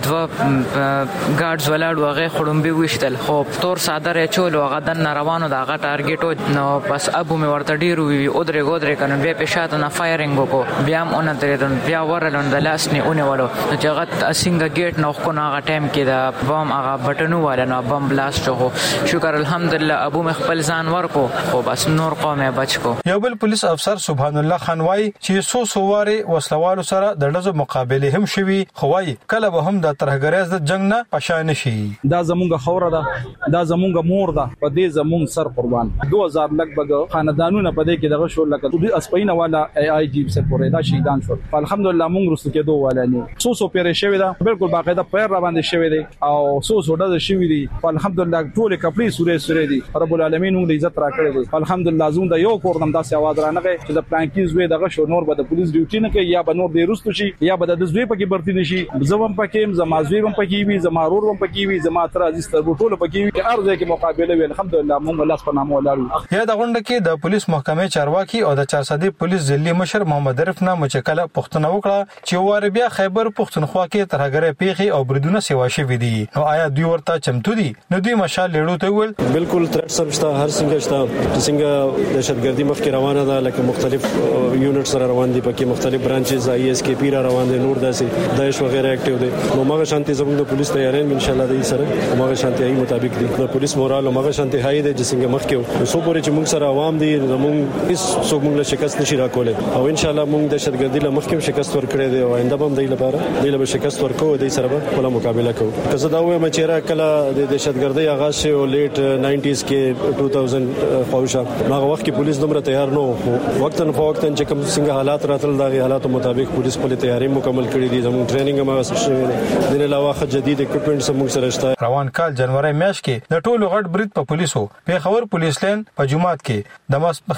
2 ګارډز ولاړ وغه خړومبي وشتل خو تور صادره چول هغه د روانو دغه ټارګټو نو پس ابو می ورته ډیرو وی او درې کنه بیا په شاته نه فایرینګ وکړو بیا هم اون درېدون بیا ورلون د لاس نه اونې ولو نو چې هغه څنګه گیټ نو خو هغه ټایم کې دا بم هغه بټنو والا نو بم بلاست شو. شکر الحمدلله ابو مخبل ځان ورکو خو بس نور قوم بچ کو. یو بل پولیس افسر سبحان الله خان وای چې سوواري وسلوالو سره د لږه مقابله هم شوي خو وای کله به هم د ترهګریز د جنگ نه پښان شي. دا زمونږ خوره ده دا زمونږ مور ده په دې زمونږ سر قربان 2000 لګبګ خاندانونه په دې کې دغه شو لکه دوی اسپینا والا ای جی سره پورې دا شهیدان شو. الحمدلله موږ رسو کې دوه والا نه سو پیری شوی دا بالکل باقاعده پیر را باندې شوی دی او سو ډز شوی دی. الحمدلله ټول کپړې سورې دي رب العالمین موږ عزت را کړی دی. الحمدلله زوم دا یو کورنم داسې आवाज را نه چې د پلانکیز وې دغه شو نور به د پولیس ډیوټي نه کوي یا به نور دی رستو شي یا به د زوی پکې برتی نشي. زوم پکې زما زوی هم پکې وي زما رور هم پکې وي زما تر عزیز تر ټول پکې وي ارزه کې مقابله وي. الحمدلله موږ الله سبحانه وتعالى یا د غونډه کې د پولیس محکمې چارواکي او د 400 پولیس ځلې مشر محمد عرف نه مچکله پښتنه وکړه چې واره بیا خیبر پښتونخوا کې ترهګره پیخي او بریدونه سیوا شوي دي. نو آیا دوی ورته چمتو دي؟ نو دوی مشال لیډو ته ویل بالکل ترټ سمشته هر څنګه شته څنګه دهشتګردي مخکې روانه ده لکه مختلف یونټ سره روان دي پکې مختلف برانچز آی اس کې پیرا روان دي نور داسې داعش وغیرہ اکټیو دي. نو موږ شانتي زموږ د پولیس تیارین ان شاء الله د سره موږ شانتي ای مطابق دي د پولیس مورال موږ شانتي هاي دي چې څنګه مخکې سو پورې چې موږ سره عوام دي زموږ هیڅ څوک موږ له شکست نشي راکولای او ان شاء الله موږ دهشتګردي له مخکې شکست ورکړې دي او آینده هم دی لپاره دی له شکست ورکو دی سره به خپل مقابله کوو. که زه دا وایم چې را کله د دهشتګردي آغاز شو لیټ 90s کې 2000 خوښه هغه وخت کې پولیس دومره تیار نه وو. وختن فوقتن چې کوم څنګه حالات راتل دا حالاتو مطابق پولیس خپل تیاری مکمل کړې دي. زموږ ټریننګ هم اوسه شوی دی د علاوه جدید اکوپمنټ سمون سره شته. روان کال جنوري میاشت کې د ټولو غټ برید په پولیسو په خبر پولیس لین په جمعات کې د ماسپخین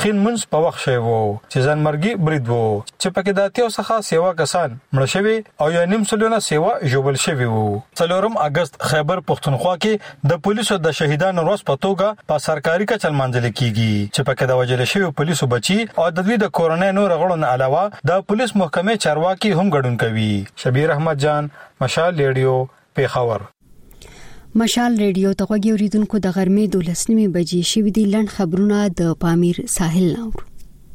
ماسپخین منځ په وخت شوی وو چې ځانمرګي برید وو چې پکې د اتیاو څخه سیوا کسان مړ شوي او یو نیم سلونه سیوا ژوبل شوی وو. 4 اگست خیبر پختونخوا کې د پولیسو د شهیدانو ورځ په توګه په سرکاري کچل منځل کیږي چې پکې د وجل شوی پولیسو بچي او د دوی د کورونې نور غړو نه علاوه د پولیس محکمې چارواکي هم ګډون کوي. شبیر احمد جان، مشال ریډیو، پیښور. مشال ریډیو ته غوږی اوریدونکو د غرمې 12 بجې شوې دي. لړ خبرونه د پامیر ساحل نور.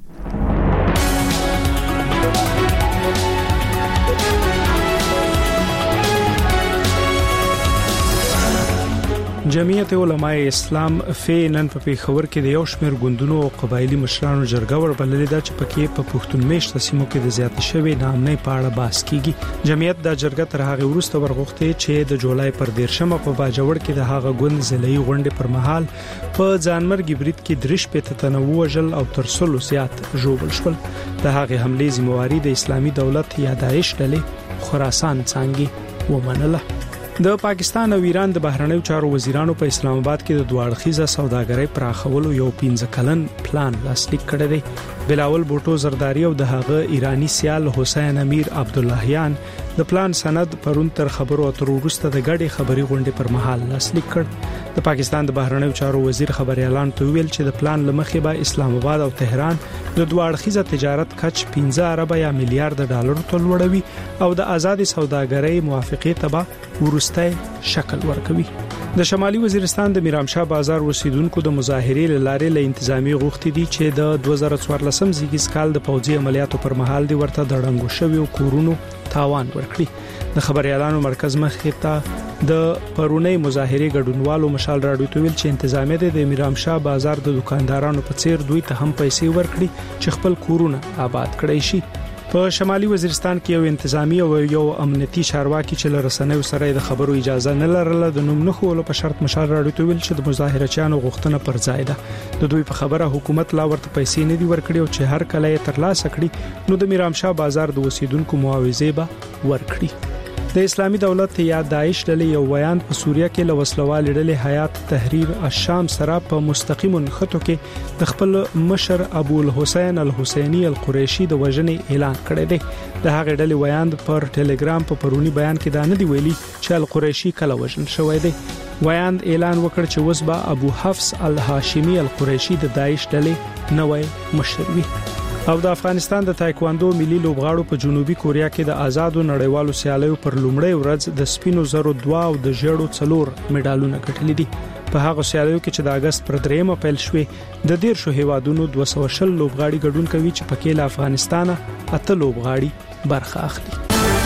جمعیت علماء اسلام نن په پیښور کې د یو شمېر ګوندونو او قبایلی مشرانو جرګه وربللې ده چې پکې په پښتون میشته سیمو کې د زیات شوی نامنۍ په اړه بحث کیږي. جمعیت د جرګه تر هغه وروسته ورغوښتي چې د جولای پر 13مه په باجوړ کې د هغه ګوند ضلعي غونډې پر مهال په ځانمرګي برید کې درش په تنوع وجل او تر څلو زیات ژوبل شول. د هغه حمله ذمہواری د اسلامي دولت یا داعش ډلې خراسان څنګه ومنله. د پاکستان او ایران د بهرنیو چارو وزیرانو په اسلام آباد کې د دوړخیزه سوداګرۍ پراخولو یو 15 کلن پلان لاسلیک کړی دی. بلاول بوټو زرداری او د هغه ایرانی سیال حسین امیر عبداللهیان د پلان سند پرون تر خبرو اترو وروسته د غړي خبري غونډې پر مهال لاسلیک کړ. د پاکستان د بهرنیو چارو وزیر خبري اعلان ته ویل چې د پلان لمخې به اسلام آباد او تهران د دوړخیزه تجارت کچ 15 ارب یا میلیارډ ډالر ته لوړوي او د آزاد سوداګرۍ موافقه تبع ورسته شکل ورکوي. د شمالي وزیرستان د میرامشاه بازار اوسیدونکو د مظاهرې لارې له انتظامی غوښتي دي چې د 2014 زیږیز کال د پوځي عملیاتو پر مهال دی ورته د ډنګو شوی او کورونو تاوان ورکړي. د خبري اعلانو مرکز مخې ته د پرونی مظاهرې ګډونوالو مشال راډیو ته ویل چې انتظامیه د میرامشاه بازار د دکاندارانو په څیر دوی ته هم پیسې ورکړي چې خپل کورونه آباد کړي شي. په شمالي وزیرستان کې یو انتظامی او یو امنیتي چارواکي چې لرسنوي سره د خبرو اجازه نه لرله د نوم نه خولو په شرط مشال راډیو ته ویل چې د مظاهرچیانو غوښتنه پر ځای ده. د دوی په خبره حکومت لا ورته پیسې نه دی ورکړي او چې هر کله یې ترلاسه کړي نو د میرامشاه بازار د اوسیدونکو معاوضه به ورکړي. د اسلامي دولت یا داعش ډلې یو ویان په سوریه کې لوسلوال ډلې حیات تحریر الشام سره په مستقیم نخټو کې د خپل مشر ابو الحسین الحسینی القریشی د وژنې اعلان کړی دی. د هغه ډلې ویان پر ټلګرام په پرونی بیان کې دا نه دی ویلي چې القریشی کله وژن شوی دی. ویان اعلان وکړ چې وسبا ابو حفص الهاشمی القریشی د داعش ډلې نوې مشر وي. او د افغانستان د تایکواندو ملي لوبغاړو په جنوبي کوریا کې د آزادو نړیوالو سیالیو پر لومړی ورځ د سپینو زرو 2 او د ژړو 4 میډالونه ګټلي دي. په هغه سیالیو کې چې د اگست پر 3مه پیل شوې د 13 هیوادونو 220 لوبغاړي ګډون کوي چې پکې له افغانستان 8 لوبغاړي برخه اخلي.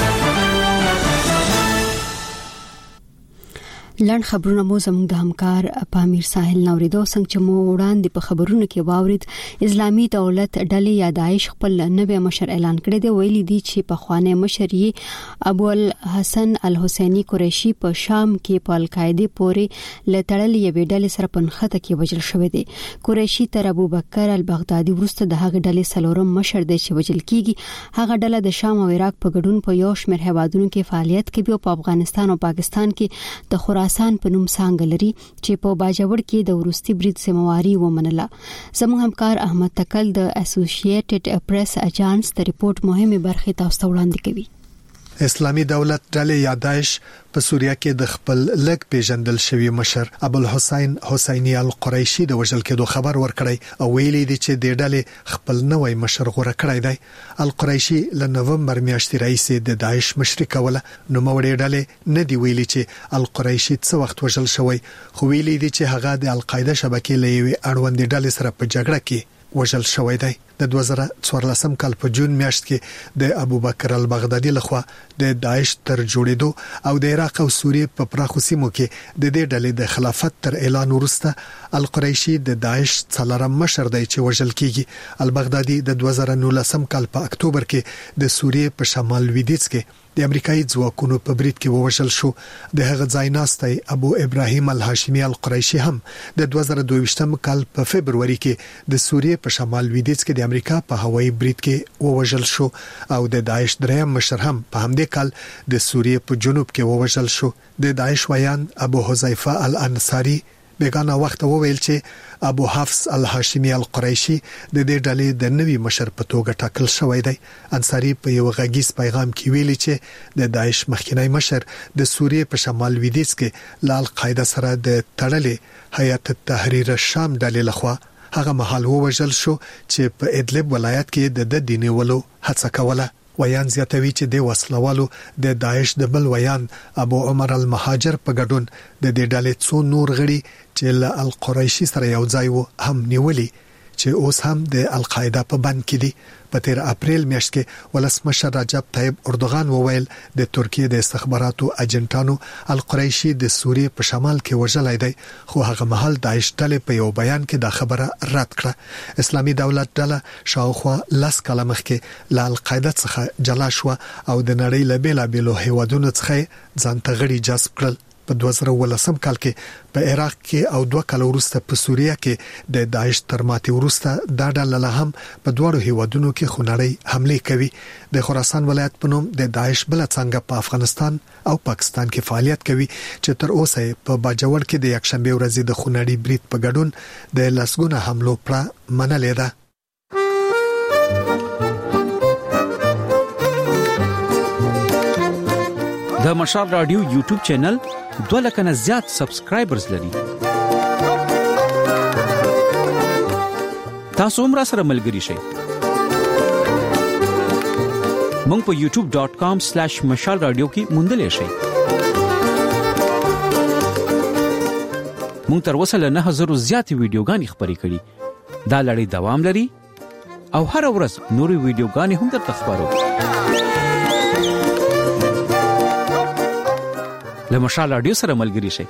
لړ خبرونه مو زموږ د همکار پامیر ساحل نوریدو څنګه چې مو وړاندې په خبرونو کې واورید اسلامي دولت ډلې یا داعش خپل نوې مشر اعلان کړی دی. ویلي دي چې په خوانه مشر یې ابو الحسن الحسینی قریشی په شام کې په القاعده پورې لټړل یوې ډلې سره په نخته کې وژل شوی دی. قریشی تر ابو بکر البغدادي وروسته د هغه ډلې سلورم مشر دی چې وژل کیږي. هغه ډله د شام او عراق په ګډون په یو شمېر هیوادونو کې فعالیت کوي او په افغانستان او پاکستان کې د خراسان په نوم څنګه لري چې په باجوړ کې د ورستي برید ذمہواری ومنله. زموږ همکار احمد تکل د اسوسییټډ پریس اجانس د ریپورت مهمه برخه تاسو ته وړاندې کوي. اسلامي دولت ډلې یا داعش په سوریه کې د خپل لګ پیژندل شوی مشر ابو الحسین حسینی القریشی د وژل کېدو خبر ورکړی او ویلي دي چې د ډلې خپل نوې مشر غوړه کړی دی. القریشی له نومبر میاشتې راهیسې د داعش مشري کوله. نو موړې ډلې نه دی ویلي چې القریشی څه وخت وژل شوی، خو ویلي دي چې هغه د القاعده شبکې لوي اړوند ډلې سره په جګړه کې وژل شوی دی. د 2014 کال په جون میاشت کې د ابو بکر البغدادي لخوا د داعش تر جوړېدو او د عراق او سوریه په پراخو سیمو کې د دې ډلې د خلافت تر اعلان وروسته القریشی د داعش څلورم مشر دی چې وژل کیږي. البغدادي د 2019 کال په اکتوبر کې د سوریه په شمال لویدیځ کې د امریکایي ځواکونو په برید کې ووژل شو. د هغه ځای ناستي ابو ابراهیم الهاشمی القریشی هم د 2022 کال په فبرवरी کې د سوریه په شمال لویدیځ کې د امریکا په هوایي برید کې ووژل شو او د داعش دریم مشر هم په همدې کال د سوریه په جنوب کې ووژل شو. د داعش ویان ابو حذیفه الانصاری بیگانه وخت وویل چې ابو حفص الهاشمی القریشی د دې ډلې د نوي مشر په توګه ټاکل شوی دی. انصاری په یو غږیز پیغام کې ویلي چې د داعش مخکنی مشر د سوریې په شمال لویدیځ کې له القاعده سره د تړلې هیئت تحریر الشام ډلې لخوا هغه مهال ووژل شو چې په ادلب ولایت کې د دیني ولو هڅه کوله. ویان زیاتوي چې د وسلوالو د داعش د بل ویان ابو عمر المهاجر په ګډون د دې ډلې څو نور غړي چې له القریشی سره یو ځای وو هم نیولي چې اوس هم د القاعده په بند کې دي. په 13 اپریل میاشت کې ولسمشر رجب طیب اردوغان وویل د ترکیه د استخباراتو اجنټانو القریشی د سوریې په شمال کې وژلای دی، خو هغه مهال داعش ډلې په یو بیان کې دا خبره رد کړه. اسلامي دولت ډله شاوخوا 10 کاله مخکې له القاعده څخه جلا شو او د نړۍ له بیلابېلو هیوادونو څخه ځان ته غړي جذب کړل. په 2018 کال کې په عراق کې او 2 کال وروسته په سوریه کې د داعش تر ماتې وروسته دا ډله هم په دوه هیوادونو کې خونړۍ حمله کوي. د خراسان ولایت په نوم د داعش بل څنګه په افغانستان او پاکستان کې فعالیت کوي چې تر اوسه په باجوړ کې د یکشنبه ورځې د خونړۍ برید په ګډون د لسګونه حملو پر منلې ده. د مشال رادیو یوټیوب چینل 2 لک نه زیات سبسکرایبرز لري. تاسو هم را سره ملګري شئ. مونږ په youtube.com/mashalradio کې موندلې شئ. مونږ تر اوسه له 9000 زیات ویډیوګانې خبرې کړې. دا لړۍ دوام لري او هر ورځ نورې ویډیوګانې هم درته خبرو. له مشال رادیو سره ملګري شئ.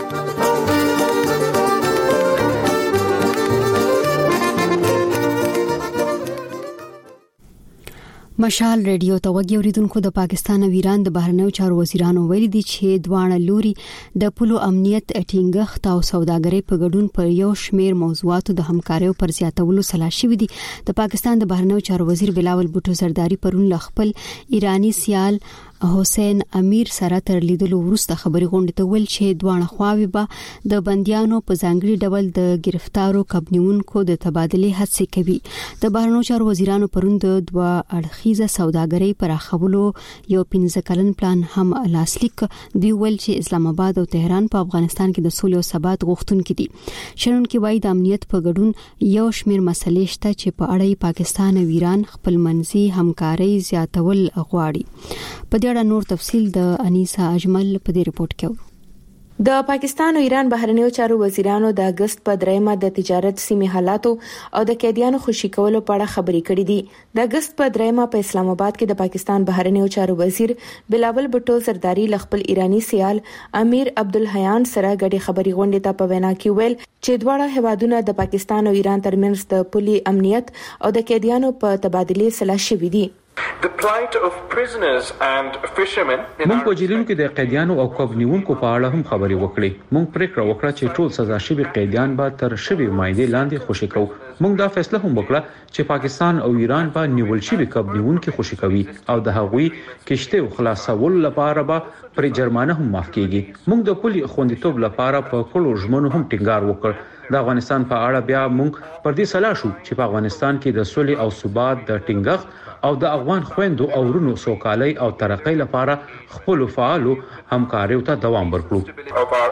مشال ریډیو ته وګورئ اوریدونکو. د پاکستان او ایران د بهرنیو چارو وزیرانو ویلي دي چې دواړه لوري د پولو امنیت ټینګښت او سوداګرۍ په ګډون پر یو شمېر موضوعاتو د همکارۍ پر زیاتولو سلا شوي دي. د پاکستان د بهرنیو چارو وزیر بلاول بوټو زرداری پرون ل خپل ایرانی سیال حسین امیر سره تر لیدلو وروسته خبري غونډه ته ویل چې دواړه خواوې به د بنديانو په ځانګړي ډول د گرفتارو کبنیونکو د تبادله هڅې کوي. د بهرنیو چارو وزیرانو پرون د دوه اړخیزه سوداګرۍ پراخولو یو 15 کلن پلان هم لاسلیک دی. ویل چې اسلام آباد او تهران په افغانستان کې د سولې او ثبات غوښتونکي دي. شنونکو وایي د امنیت په ګډون یو شمېر مسلې شته چې په اړه پاکستان او ایران خپل منځي همکاري زیاتول غواړي. په دې اړه نور تفصیل د انیسا اجمل په دې رپورت کې. د پاکستان او ایران بهرنیو چارو وزیرانو د اگست په 3مه د تجارت سیمې حالاتو او د قیدیانو خوشي کولو په اړه خبرې کړې دي. د اگست په 3مه په اسلام آباد کې د پاکستان بهرنیو چارو وزیر بلاول بوټو زرداری ل خپل ایرانی سیال امیر عبدالحیان سره غړي خبري غونډه ته په وینا کې ویل چې دواړه هیوادونه د پاکستان او ایران ترمنځ د پولي امنیت او د قیدیانو په تبادله سلا شوي دي. مونږ په جیلونو کې د قیدیانو او کوبنیونکو په اړه هم خبرې وکړې. مونږ پریکړه وکړه چې ټول سزا شوي قیدیان به تر شوي مایده لاندې خوشي کوو. مونږ دا فیصله هم وکړه چې پاکستان او ایران به نیول شوي کوبنیونکو خوشي کوي او د هغوی کشته خلاصول لپاره به پر جرمانه هم معاف کیږي. مونږ د پولي خوندیتوب لپاره په کلو ژمنو هم ټینګار وکړ. د افغانستان په اړه بیا مونږ پر دې سلا شو چې په افغانستان کې د سولې او ثبات د ټینګښت او د افغان خويندو او ورونو سوکالۍ او ترقۍ لپاره خپل فعالو همکاریو ته دوام ورکړو.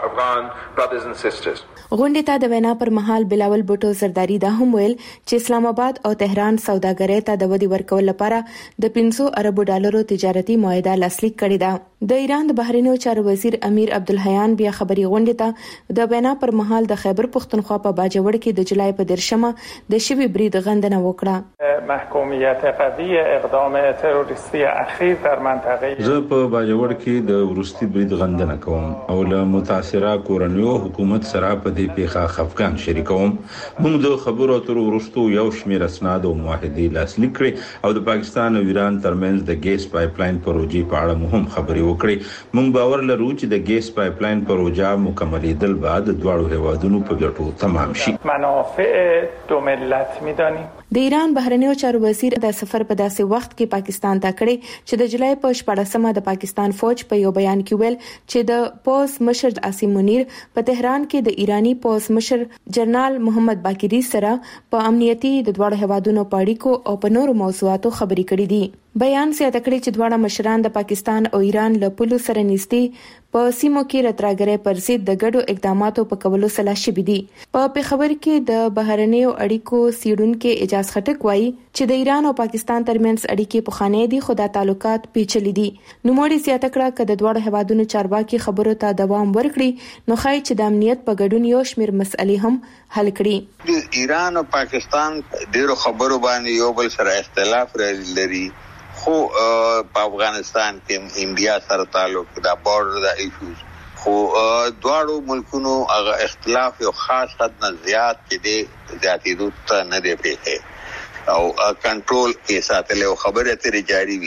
غونډه ته د وینا پر مهال بلاول بوټو زرداری دا هم ویل چې اسلام آباد او تهران سوداګرۍ ته د ودی ورکول لپاره د 500 ارب ډالرو تجارتي معاهده لاسلیک کړې ده. د ایران د بهرنیو چارو وزیر امیر عبدالحیان بیا خبري غونډه ته د وینا پر مهال د خیبر پختونخوا په باجوړ کې د جولای په 10مه د شوی برید غندنه وکړه. محکومیت قوی اقدام تروریستی اخیر در منطقه زه په باجوړ کې د ورستي برید غندنه کوم او له متاثره کورنیو حکومت سره په دې پیښه خفقان شریکوم. موږ د خبرو اترو وروسته یو شمېر اسناد او معاهدې لاسلیک کړې او د پاکستان او ایران ترمنځ د ګیس پایپلاین پروژې په اړه مهم خبرې وکړې. موږ باور لرو چې د ګیس پایپلاین پروژه مکملېدل بعد دواړو هیوادونو په ګټو تمام شي. منافع دو ملت می‌دانیم. د ایران بهرنیو چارو وزیر د سفر په داسې وخت کې پاکستان ته کړی چې د جولای په 14مه د پاکستان فوج په یو بیان کې ویل چې د پوز مشر عاصم منیر په تهران کې د ایرانی پوز مشر جنرال محمد باقری سره په امنیتي د دوه هیوادونو په اړیکو او په نورو موضوعاتو خبرې کړې دي. بیان زیاته کړی چې دواړه مشران د پاکستان او ایران له پولو سره نږدې په سیمو کې راتراګرې پر ضد د ګډو اقداماتو په کولو سلا شوي دي. په پیښور کې د بهرنیو اړیکو سیډونکو اجازه خټک وایي چې د ایران او پاکستان ترمنځ اړیکې پخوانۍ دي خو د تعلقات پیچلي دي. نوموړي زیاته کړه چې د دوه هیوادونو چارواکي خبرو ته دوام ورکړي نو ښایي چې د امنیت په ګډون یو شمېر مسئلې هم حل کړي. د ایران او پاکستان ډیرو خبرو باندې یو بل سره اختلاف لري خو په افغانستان کې انډیا سره تعلق دا بورډر دا ایشوز خو دواړو ملکونو هغه اختلاف یو خاص حد نه زیات کې زیاتېدو ته نه دی پېښې او کنټرول کې ساتل او خبرې اترې جاری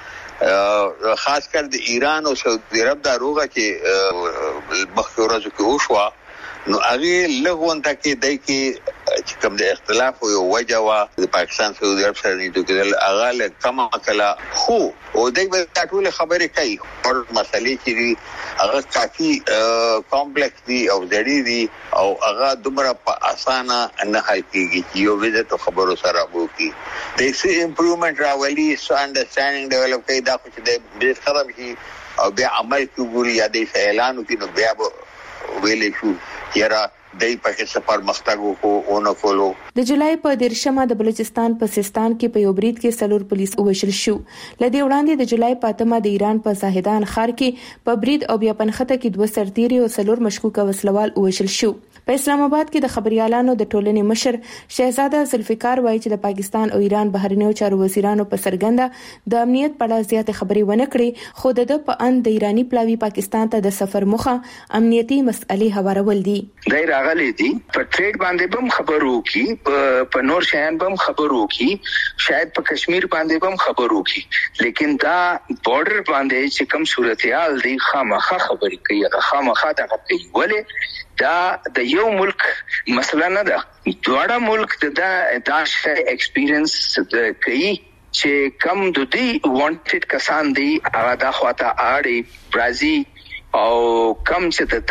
وي خاص کر د ایران او سعودي عرب دا روغه کې مخکې ورځو کې وشوه نو هغه لغون ته کې دای کې چې کوم د اختلاف او وجه وا د پاکستان سعودي عرب سره نیټو کې هغه له کما کلا خو او دای په ټول خبرې کوي او مسلې چې هغه کافي کمپلیکس دي او ځړې دي او هغه دومره په اسانه نه حل کیږي چې یو وزت خبرو سره وکړي د سي امپروومنت راولي سو انډرستانډینګ ډیولپ کوي دا چې د بیس ختم شي او بیا عمل کوي یا د اعلان کوي نو بیا ویلې شو یاره دای په کې سفر مختګو کو اون کولو. د جولای په 13مه د بلوچستان په سیستان کې په یو برید کې سلور پولیس وشل شو. لدې وړاندې د جولای په 8مه د ایران په زاهدان ښار کې په برید او بیا پنخته کې 2 سرتیري او سلور مشکوک وسلوال وشل شو. په اسلام آباد کې د خبريالانو د ټولنې مشر شهزاده ذوالفقار وایي چې د پاکستان او ایران بهرنیو چارو وزیرانو په سرګنده د امنیت په اړه زیات خبرې ونه کړې خو د په ان د ایرانی پلاوی پاکستان ته د سفر مخه امنیتي مسئلې هوارول دي. دای راغلي دي په ټریډ باندې بم خبرو کی په نور شیان بم خبرو کی شاید په کشمیر باندې بم خبرو کی لیکن دا بارډر باندې چې کوم صورتحال دی خامخا خبرې کوي خامخا دا کوي ولې دا د یو ملک مسله نه ده دواړه ملک دا شی ایکسپیرینس کوي چې کم د دې وانټډ کسان دي هغه دا خواته اړي برازي او کم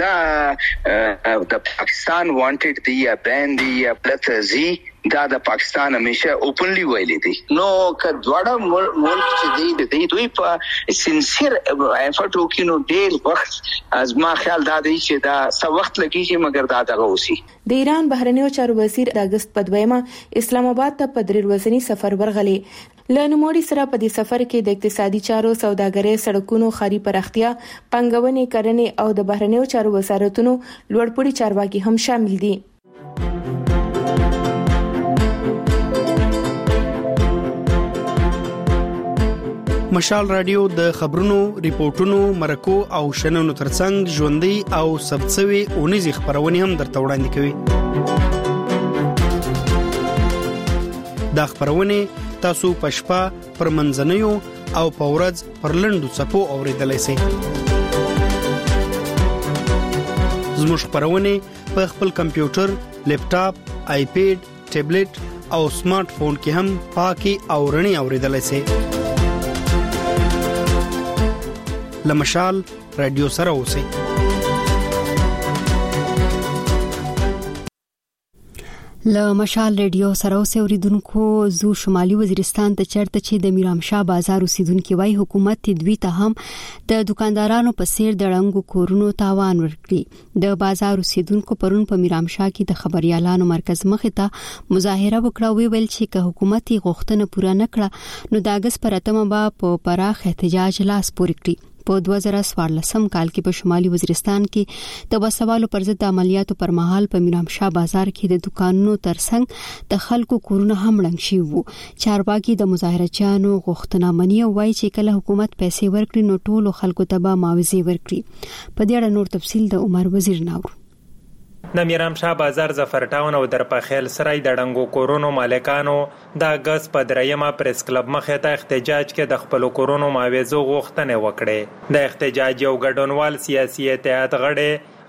چې د پاکستان وانټډ دی یا بین دی یا پلتزي دا د پاکستان همیشه اوپنلی ویلې دي نو کډوړه ملک چې دی دوی په سینسیر افورت وکینو ډیر وخت از ما خیال دا دی چې دا څو وخت لګیږي مګر دا دغه وسی. د ایران بهرنیو چارو وزیر د اگست په 2مه اسلام آباد ته په 3 ورځنی سفر ورغلی. لنوموړي سره په دې سفر کې د اقتصادي چارو سوداګرۍ سړکونو خاري پراختیا پنګونې کرنې او د بهرنیو چارو وزارتونو لوړپوړي چارواکي هم شامل دي. مشال رادیو د خبرونو ریپورتونو مرکو او شننو ترڅنګ ژوندۍ او سبڅوي اونیزي خبرونه هم درته وړاندې کوي. دا خبرونه تاسو په شپه پر منځنیو او په ورځ پر لندو صفو اوریدلای شئ. زموږ خبرونه په خپل کمپیوټر، لیپټاپ، آیپیډ، ټابلیټ او سمارټ فون کې هم پاکي او رڼي اوریدلای شئ. لمشال رادیو سره اوسئ. له مشال رادیو سره اوریدونکو زو شمالي وزیرستان ته چرته چې د میرام شاه بازار اوسیدونکو وای حکومت دوی ته هم د دکاندارانو په سیر د رنګو کورونو تاوان ورکړي. د بازار اوسیدونکو پرون په میرام شاه کې د خبريالانو مرکز مخې ته مظاهره وکړه ویل چې که حکومت غوښتنه پوره نکړه نو د اگست پر 8مه به په پراخ احتجاج لاس پورې کړي. په 2014 کال کې په شمالي وزیرستان کې د وسوالو پر ضد عملیاتو پر مهال په میرام شاه بازار کې د دکانونو ترڅنګ د خلکو کورونه هم ړنګ شوي وو. چارواکي د مظاهرچیانو غوښتنه مني او وایي چې کله حکومت پیسې ورکړي نو ټولو خلکو ته به معاوضه ورکړي. په دې اړه نور تفصیل د عمر وزیر ناور. د میرام شاه بازار ظفر ټاون او درپخیل سرای د ډنګو کورونو مالکانو د اگست په 3مه پریس کلب مخې ته احتجاج کې د خپل کورونو معاوضه غوښتنه وکړه. د احتجاج یو ګډونوال سیاسي اتحاد غړي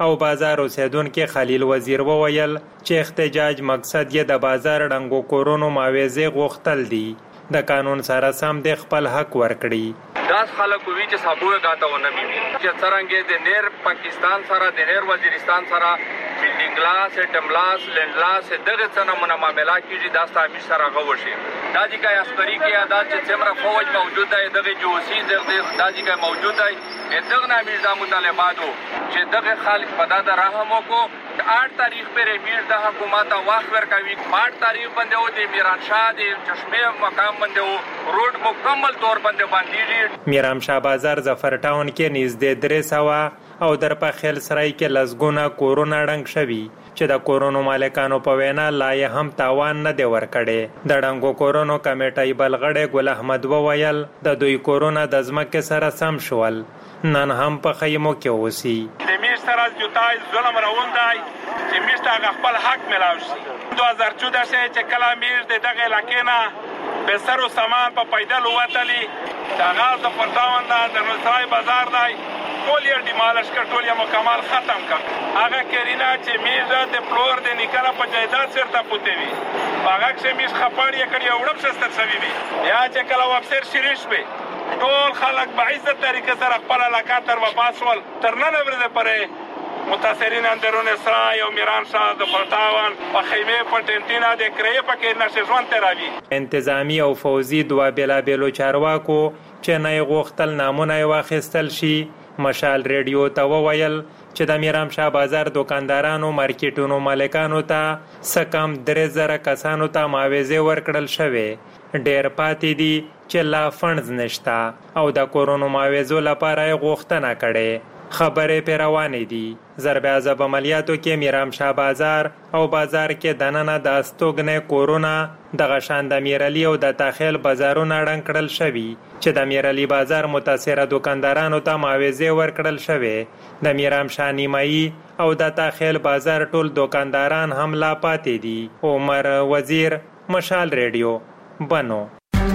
او بازار اوسیدونکو خلیل وزیر وویل چې احتجاج مقصد یې د بازار ډنګو کورونو معاوضه غوښتل دي د قانون سره سم د خپل حق ورکړي. داس خلک وی چې صابونه غاټه ونه مې چې څنګه د نیر پاکستان سره د نیر وزیرستان سره بلډینګ لاس ټملاس لندلاس دغه څنګه معاملات کیږي دا ستامي سره غوښي دا چې کای عسکري کې عادت چې څومره فوج موجود دی دغه جوسي دغه دا چې موجود دی دغه نامي نظام طالبانو چې دغه خلک په داده رحم وکړو 8 تاریخ پر امیر د حکومت واخ ورکوي 8 تاریخ باندې او د میران شاه د چشمه مقام باندې روډ مکمل طور باندې باندې میرام شاه بازار ظفر ټاون کې نږدې 300 او در په خیل سرای کې لزګونه کورونا ډنګ شوي چې د کورونو مالکانو په وینا لا یې هم تاوان نه دی ورکړی. د ډنګو کورونو کمیټې بلغړې ګل احمد وویل د دوی کورونا د ځمکې سره سم شول نن هم په خیمو کې اوسي. د میر سره جوتای ظلم روان دی چې میر ته خپل حق ملاو شي. 2014 چې کله میر دغه علاقې نه به سر او سامان په پیدل وتلی دغه د پټاوند د نصرای بازار دی ټول یې ډیمالش کړ ټول یې مکمل ختم کړ. هغه کرینا چې میر د فلور د نکره په جایداد سره پوتې وي هغه چې میر خپړ یې کړی وړم شستر سوي وي یا چې کله افسر شریش وي ټول خلک په عزت طریقې سره خپل علاقه تر وباسول تر نن ورځې پرې متاثرین اندرون اسرائیل او میران شاه د پټاون په خیمه په ټینټینا د کرې پکې نشژوان تراوی. انتظامی او فوزي دوا بیلابلو چارواکو چې نه غوښتل نامونه واخیستل شي مشال ریډیو ته وویل چې د میرام شاه بازار دکاندارانو مارکیټونو مالکانو ته سکم 3000 کسانو ته معاوضه ورکړل شوې ډېر پاتې دي چې لا فنډز نشتا او د کورونو معاوضو لپاره غوښتنه کړي. خبرې پیروانې دي ضرب عذاب عملیاتو کې میرام شاه بازار او بازار کې دننه د استوګنې کورونا د غشان د میرعلی او د تاخیل بازارونه ډنګ کړل شوي چې د میرعلی بازار متاثره دکاندارانو ته معاوضه ورکړل شوې. د میرام شاه نیمایي او د تاخیل بازار ټول دکانداران هم لا پاتې دي. عمر وزیر مشال ریډیو بنو.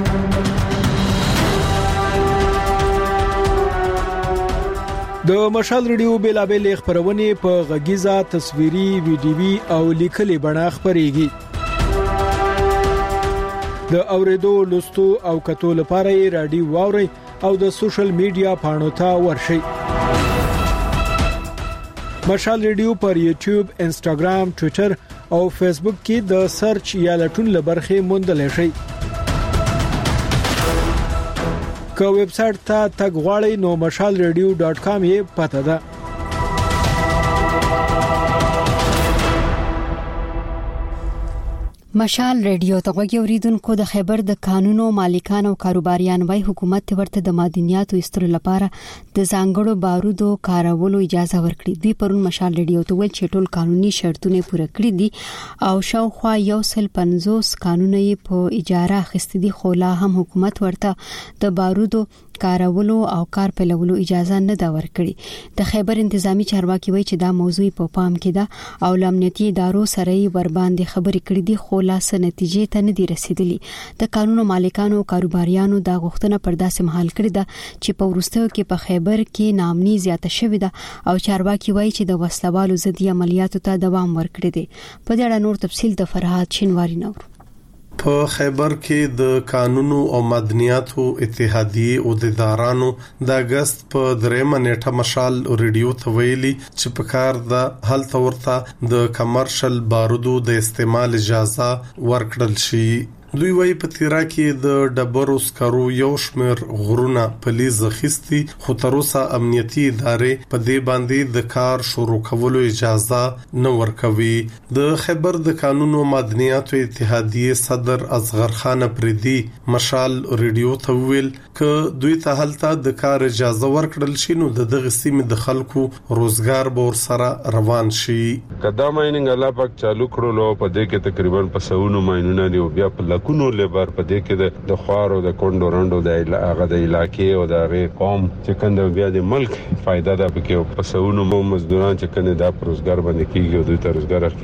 د مشال ریډیو بیلابل خبرونه په غږیزه تصویري ویډیوي او لیکلي بڼه خبريږي. د اوریدو لوستو او کتو لپاره رادیو واوري او د سوشل میډیا پاڼو ته ورشي. مشال ریډیو پر یوټیوب، انستګرام، ټوئیټر او فیسبوک کې د سرچ یا لټون لبرخه موندل شي. که ویب سټ ته تګ غواړئ نو mashalradio.com یې پته ده. مشال ریډیو ته غوږی اوریدونکو د خیبر د قانونو مالکان او کاروباریان وای حکومت ورته د معدنیاتو استرو لپاره د ځانګړو بارودو کارولو اجازه ورکړي. دوی پرون مشال ریډیو ته ویل چې ټول قانوني شرطونه پوره کړی دي او شاوخوا 150 قانوني په اجاره اخیستي دي خو لا هم حکومت ورته د بارودو کارولو او کار پلولو اجازه نه دا ورکړي. د خیبر انتظامی چارواکي وایي چې دا موضوع په پام کې ده او لامنیتي ادارو سره ور باندې خبرې کړې دي خو لا څه نتیجې ته نه دي رسیدلي. د قانونو مالکانو او کاروباریانو دا غوښتنه پر داسې مهال کړې ده چې په ورستیو کې په خیبر کې نامني زیاته شوې ده او چارواکي وایي چې د وسلوالو ضدي عملیاتو ته دوام ورکړي دي. په دې اړه نور تفصیل د فرهاد شینواری نور. په خیبر کې د قانونو او مدنیاتو اتحادیه عہدیدارانو د اگست په 3 نیټه مشال ریډیو ته ویلي چې په کار د حل تورته د کمرشل بارودو د استعمال اجازه ورکړل شي. دوی وايي په تیرا کې د ډبرو سکرو یو شمیر غرونه پولیس غخستي خو تر اوسه امنیتي ادارې په دې باندې د کار شروع کولو اجازه نه ورکوي. د خیبر د قانونو مدنیاتو اتحادیه صدر اصغر خان پردي مشال ریډیو ته ویل ک دوی ته هلته د کار اجازه ورکړل شي نو دغه سیمه د خلکو روزګار به ور سره روان شي. کدا مایننګ الله پاک چالو کړلو په دې کې تقریبا په 100 ماینونه دی او بیا په کونو لیبر په دې کې د خوارو د کونډو رندو د هغه د علاقې او د هغه قوم چې کنده بیا د ملک فائدہ ده پکې په سونو مزدوران چې کنده د روزګار باندې کیږي او د روزګار کیږي.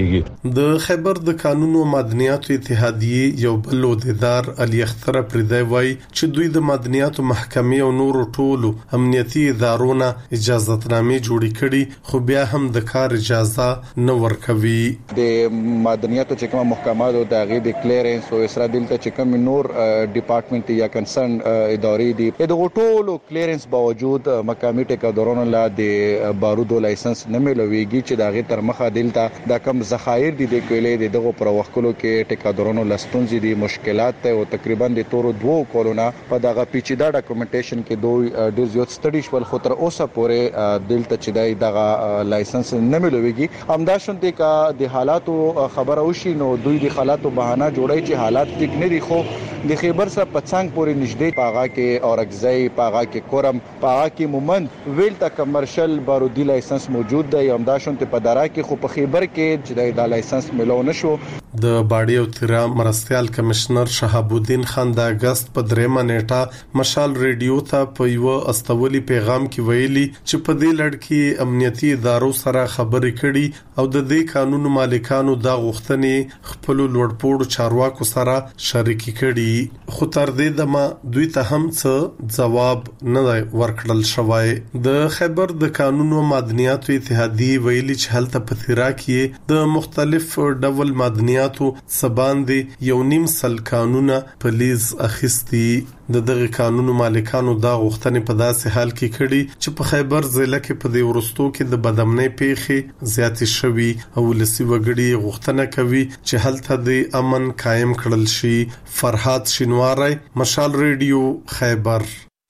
د خیبر د قانون او معدنیاتو اتحادیه یو بل عہدیدار علي اختر پردای وای چې دوی د معدنیاتو محکمې او نورو ټولو امنیتي ادارونو اجازهتنامې جوړې کړي خو بیا هم د کار اجازه نه ورکوي. د معدنیاتو چې کوم محکمات او د غي د کلیرنس او اسرائیل ته چې کوم نور ډپارټمنټ یا کنسرن ادارې دي د ټولو کلیرنس باوجود مقامي ټیکادارونو لا د بارودو لایسنس نه ملويږي چې دغه تر مخه دلته د کم ذخایر دي د کولې دغه پر وختلو کې ټیکادارونو لستونځي دي مشکلات او تقریبا د تور 2 کولونه په دغه پیچیده ډاکومېنټیشن کې دوی ډیر زیات ستړي شول خو تر اوسه پورې دلته چې دغه لایسنس نه ملويږي همدا شونته کا د حالاتو خبره وشي نو دوی د حالاتو بهانه جوړي چې حالات ټیک نه دي خو د خیبر سره پڅنګ پورې نږدې پاغا کې اورګزای پاغا کې کورم پاغا کې مومند ویل تا کمرشل بارودی لایسنس موجود دی همدا شونته په دارا کې خو په خیبر کې چې د لایسنس ملو نشو. د باډي او تیرا مرستيال کمشنر شهاب الدین خان د اگست په 3 نیټه مشال ریډیو ته په یو استولي پیغام کې ویلي چې په دې لړ کې امنیتي ادارو سره خبرې کړي او د دې قانون مالکانو د غوښتنې خپل لوړپوړو چارواکو سره شریکي کړي خو تر دې دمه دوی ته هم څه جواب نه ورکړل شوی. د خیبر د قانون او معدنیاتو اتحادیه ویلي چې هلته په تیرا کې د مختلف ډول معدنیاتو سباندې یو نیم سل قانونه پولیس اخیستي. د دغه قانونو مالکانو دا غوښتنې په داسې حال کې کړي چې په خیبر ضلع کې په دې ورستو کې د بدامنۍ پیښې زیاتې شوي او لسی وګړي غوښتنه کوي چې هلته د امن قائم کړل شي. فرحات شینواری، مشال ریډیو، خیبر.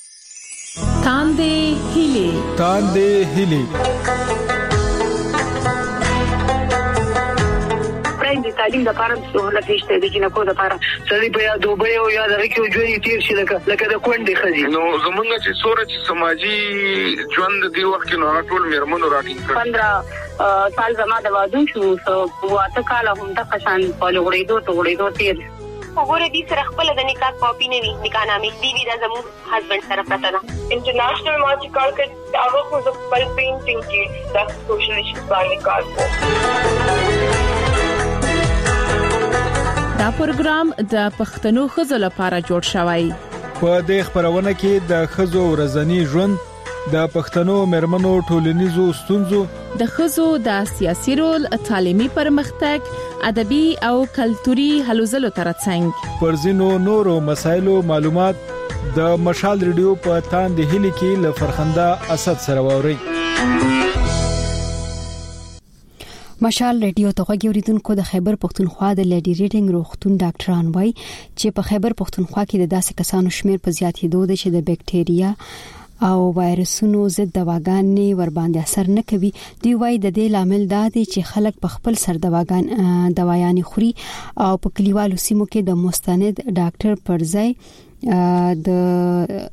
تاندې هیلي د تعلیم د لپاره سہولت نشته د جنکو د لپاره سړي په یاد دوبه او یاد راکې ژوند تیر شي لکه د کونډې خزي نو زمونږ چې سورج سماجی ژوند دی وخت نو ټول میرمنو راټینګ 15 سال زما د واده شو واته کال هم د قشان په لوړېدو تیر وګوره دې سره خپل د نکاح کاپی نه وي نکاح نامې دی دا زمو هسبند سره پته ده. انټرنیشنل مارچ کار کړ هغه خو د خپل پینټینګ کې د سوشل ایشوز باندې کار کوي. دا پروګرام د پښتنو خزو لپاره جوړ شوی. په دې خبرونه کې د خزو ورځنی ژوند، د پښتنو مرمنو ټولنیزو ستونزو، د خزو د سیاسي رول، تعلیمي پرمختګ، ادبي او کلتوري هلو ځلو ترڅنګ پر ځینو نورو مسایلو معلومات د مشال ریډیو په تاندې هلي کې ل فرخنده اسد سره ووري. مشال ریډیو ته غوږی اوریدونکو د خیبر پښتونخوا د لیډي ریډینګ روغتون ډاکټران وای چې په خیبر پښتونخوا کې د داسې کسانو شمیر په زیاتېدو دی چې د بیکټیریا او وایرسونو ضد دواګانې ور باندې اثر نه کوي. دی وای د دې لامل دا دی چې خلک په خپل سر دوايانې خوري او په کلیوالو سیمو کې د مستند ډاکټر پر ځای د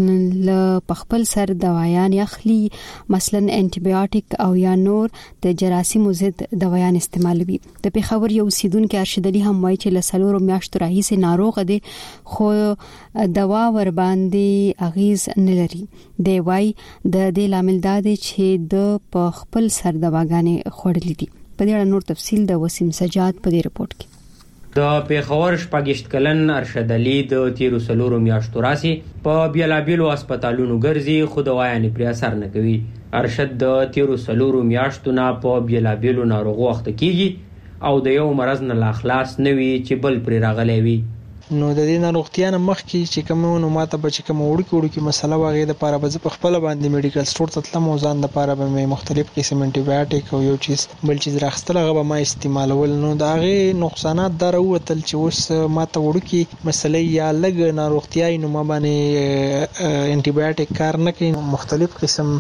پخپل سر دوايان اخلي، مثلا انټي بایوټیک او یا نور د جراثیمو ضد دوايان استعمالوي. د پیښور یو سیدونکو ارشد علي هم وایي چې لسلور میاشتو راهیسې ناروغ دي خو دوا ور باندې اغیز نه لري. دی وایي د دې لامل دا دی چې د پخپل سر دواګانې خوړلې دي. په دې اړه نور تفصیل د وسیم سجاد په دې رپورت کې. د پیښور شپږشت کلن ارشد علي د 13 میاشتو راسي په بیلابیلو هسپتالونو ګرځي خو دوايانې پر اثر نه کوي. ارشد د 13 میاشتو نه په بیلابیلو ناروغو وخت کېږي او د یو مرض نه لا خلاص نه وي چې بل پر راغلی وي. نو د دې ناروغتیا نه مخکې چې کومو ماته به چې کوم وړوکی مسله واغې د پاره به په خپل باندې میډیکل سٹور ته تلم او ځان د پاره به مختلف قسم انټي بایوټیک او یو چیز بل چیز راخستل هغه به ما استعمالول. نو دا غي نقصانات دره وتل چې اوس ماته وړوکی مسله یا لګ ناروغتیا نو ما باندې انټي بایوټیک کار نه کوي. مختلف قسم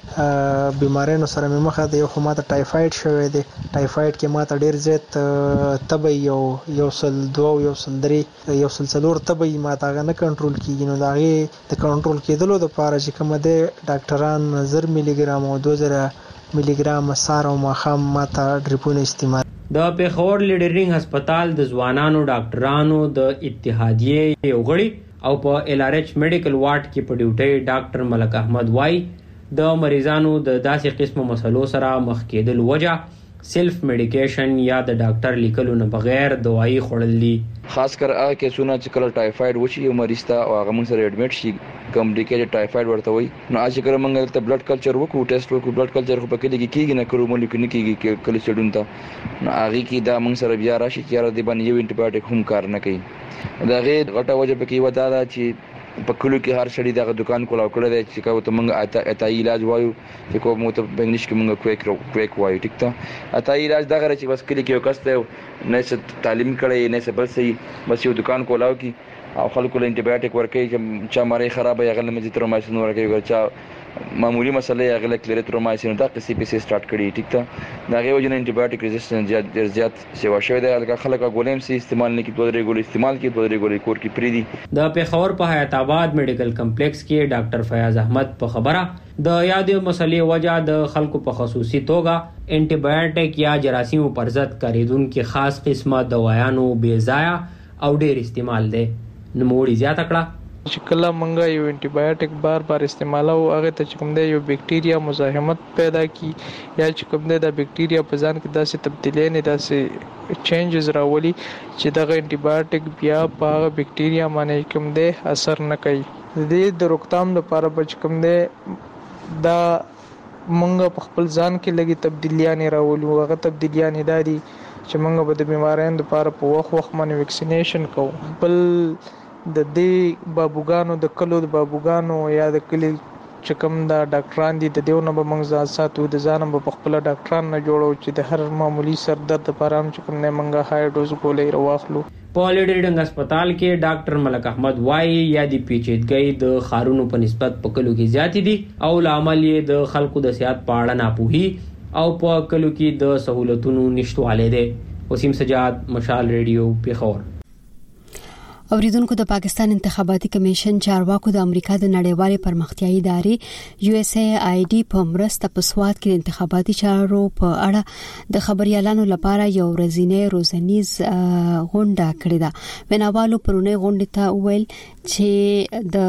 بیمارانو سره مې مخه د یو خو ماته ټایفاید شوی دی. ټایفاید کې ماته ډیر زیات تبه یو سل 2 یو سل 3 یو سل 4 تبه ماته غنه کنټرول کیږي. نو دا غي د کنټرول کېدلو د پاره چې کوم د ډاکټران 1000 ملي ګرام او 2000 ملي ګرام سار او مخام ماته ډریپونه استعمال. د پیښور لیډرینګ هسپتال د ځوانانو ډاکټرانو د اتحادیه یو غړي او په LRH میډیکل وارډ کې په ډیوټي ډاکټر ملک احمد وای د مریضانو د داسې قسمه مسلو سره مخ کېدل وجه سیلف میډیکیشن یا د ډاکټر لیکلو نه بغیر دوايي خوړل دي. خاص کر هغه کیسونه چې کله ټایفاید وشي یو مریض ته او هغه موږ سره ایډمیټ شي کمپلیکیټډ ټایفاید ورته وي نو اځ کله موږ ته بلډ کلچر وکړو ټیسټ وکړو بلډ کلچر خو پکې کېږي نه کړو مونږ کې نه کېږي کله چډون ته نو هغه کې دا موږ سره بیا راشي چې را دي باندې یو انټي بایوټیک هم کار نه کوي. دا غي غټه وجه پکې ودا دا چې په کلو کې هر شړې دغه دکان کولاو کړی دی چې کوم ته موږ اتای علاج وایو چې کوم ته په انګلیش کې موږ کویک وایو. ټیک ته اتای علاج دا غره چې بس کلی کې یو کس ته نه څه تعلیم کړی نه څه بل څه بس یو دکان کولاو کې او خلکو له انټي بایوټیک ورکوي چې چا مری خراب یا غل مزي ترومایسین ورکوي ورچا معمولی مسله یا غل کلیریترومایسین دا قصې په سټارټ کړي. ټیک ته دا غي وجنه انټي بایوټیک ریزिस्टेंस زیات سیوا شوی دی. هغه خلک غولیم سي استعمال نه کی دوه ریګول استعمال کی دوه ریګول کور کی پریدي. د پیښور په حیات آباد میډیکل کمپلیکس کې ډاکټر فیاض احمد په خبره د یادې مسلې وجہ د خلکو په خصوصي توګه انټي بایوټیک یا جراثیمو پر ضد کاریدونکو خاص قسمه دوايانو بے ضایع او ډیر استعمال دي. نوموړي زیاته کړه چې کله مونږه یو انټي بایوټیک بار استعمالو هغه ته کوم دی یو بیکټیریا مزاحمت پیدا کی یا چې کوم دی د بیکټیریا په ځان کې داسې تبدیلی نه داسې چینجز راولي چې دغه انټي بایوټیک بیا په بیکټیریا باندې کوم دی اثر نه کوي. د روکتام لپاره بچ کوم دی دا مونږ په خپل ځان کې لګي تبدیلیاں راولو. هغه تبدیلیاں دادي چې مونږ به د بیماریانو لپاره په وخت باندې ویکسینیشن کوو. بل د دې بابوګانو د کلو د بابوګانو یا د کلی چې کوم دا ډاکټران دي د دیونه به موږ ځان ساتو د ځانم په خپل ډاکټران نه جوړو چې د هر معمولی سر درد لپاره هم چې کوم نه موږ هاي ډوز ګولې راواخلو. په لیډرډنګ هسپتال کې ډاکټر ملک احمد وایي یا د پیچیدګۍ د خارونو په نسبت په کلو کې زیاتې دي او لامل یې د خلکو د صحت په اړه ناپوهي او په کلو کې د سہولتونو نشټوالی دی. وسیم سجاد، مشال ریډیو، پیښور. اوریدونکو د پاکستان انتخاباتي کمیشن چارواکو د امریکا د نړیوالې پرمختیایي ادارې USAID په مرسته په سواد کې د انتخاباتي چارو په اړه د خبريالانو لپاره یو ورځنی روزنیز غونډه کړې ده. وناوالو پرونی غونډه ته ویل چې د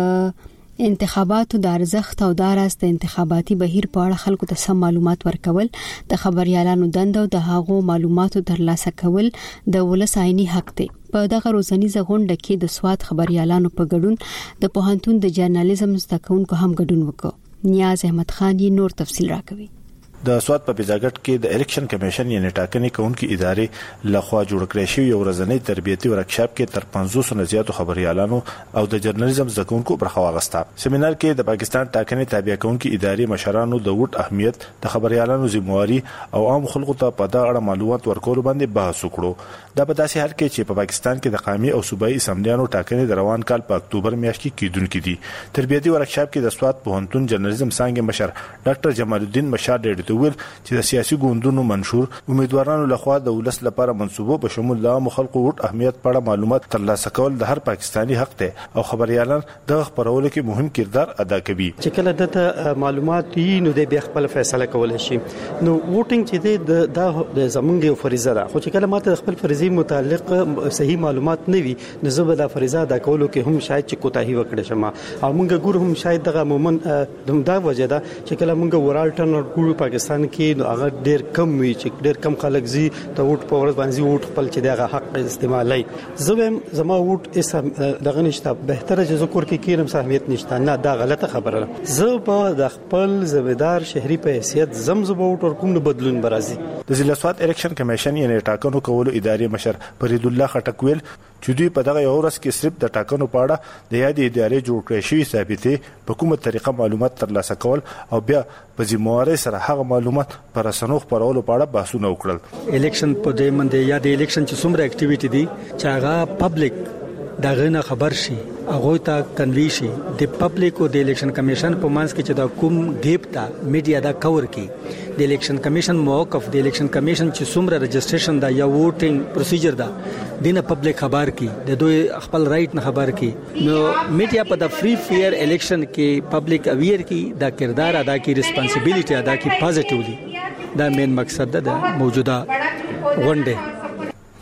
انتخاباتو د ارزښت او د راز د انتخاباتي بهیر په اړه خلکو ته سم معلومات ورکول د خبريالانو دنده او د هغو معلوماتو ترلاسه کول د ولس عیني حق دی. په دغه روزنیزه غونډه کې د سواد خبريالانو په ګډون د پوهنتون د جرنالیزم زده کوونکو هم ګډون وکړ. نیاز احمد خان یې نور تفصیل راکوي. د سواد په بیزاګټ کې د الیکشن کمیشن یعنی ټاکنې کوونکې ادارې لخوا جوړ کړی شوی یو ورځنی تربیتي ورکشاپ کې تر 500 نه زیاتو خبريالانو او د جرنالیزم زده کوونکو برخه واغسته. سیمینار کې د پاکستان ټاکنې تابع کوونکې ادارې مشرانو د ووټ اهمیت، د خبريالانو ذمہواری او عام خلکو ته په دا اړه معلومات ورکول باندې بحث وکړو. دا په داسې حال کې چې په پاکستان کې د قومي او صوبایي اسمبلیانو ټاکنې د روان کال په اکتوبر میاشت کې کیدونکې دي. تربیتي ورکشاپ کې د سواد پوهنتون جرنالیزم څانګې مشر ډاکټر جمال الدین مشار ډېر ویل چې د سیاسي ګوندونو منشور امیدوارانو لخوا د ولس لپاره منسوبو په شمول د خلکو ووټ اهمیت په اړه معلومات ترلاسه کول د هر پاکستاني حق دی او خبريالان د خبرولو کې مهم کردار ادا کوي. چې کله د معلومات یې نو د بیا خپل فیصله کولای شي. نو ووټینګ چې د زمونږ یو فریضه ده، خو چې کله ماته خپل فریضې متعلق صحیح معلومات نه وي نو زه به د فریضه ادا کولو کې هم شاید چې کوتاهي وکړم شمه او موږ ګور هم شاید دغه عموما دا وجه ده چې کله موږ ورال ټرن ګور پاکستان کې نو هغه ډیر کم وی چې ډیر کم خلک زی ته ووټ په ورځ باندې ووټ خپل چې دغه حق استعمالي. زم زما ووټ دغه نشته بهتره چې ذکر کې کینم اهمیت نشته، نه دا غلطه خبره ده. زه په د خپل ځمېدار شهري په حیثیت زمزم ووټ ورکوم نو بدلون برازي. د ضلع سواد الیکشن کمیشن یعنی ټاکنو کولو ادارې مشر فرید الله خټک ویل چې دوی په دغه یو ورځ کې صرف د ټاکنو په اړه د یادې ادارې جوړ کړې شوی ثابتې په کومه طریقه معلومات ترلاسه کول او بیا په ذمہواری سره هغه معلومات پر رسنیو خبرولو په اړه بحثونه وکړل. الیکشن په دې منځ یا د الیکشن چې څومره اکټیویټي دي چې هغه پبلک دغه نه خبر شي، هغه ته کنوي شي. د پبلک او د الیکشن کمیشن په منځ کې چې دا کوم ګیپ تا میډیا دا کور کوي. د الیکشن کمیشن موقف د الیکشن کمیشن چې څومره رجسټریشن دا یا ووټینګ پروسیجر دا دینه پبلک خبر کی د دوی خپل رائټ نه خبر کی. نو میډیا په د فری فیر الیکشن کې پبلک اویر کی دا کردار ادا کی، ریسپانسیبিলিټي ادا کی پازیټیولی. دا مین مقصد ده موجوده غونډه.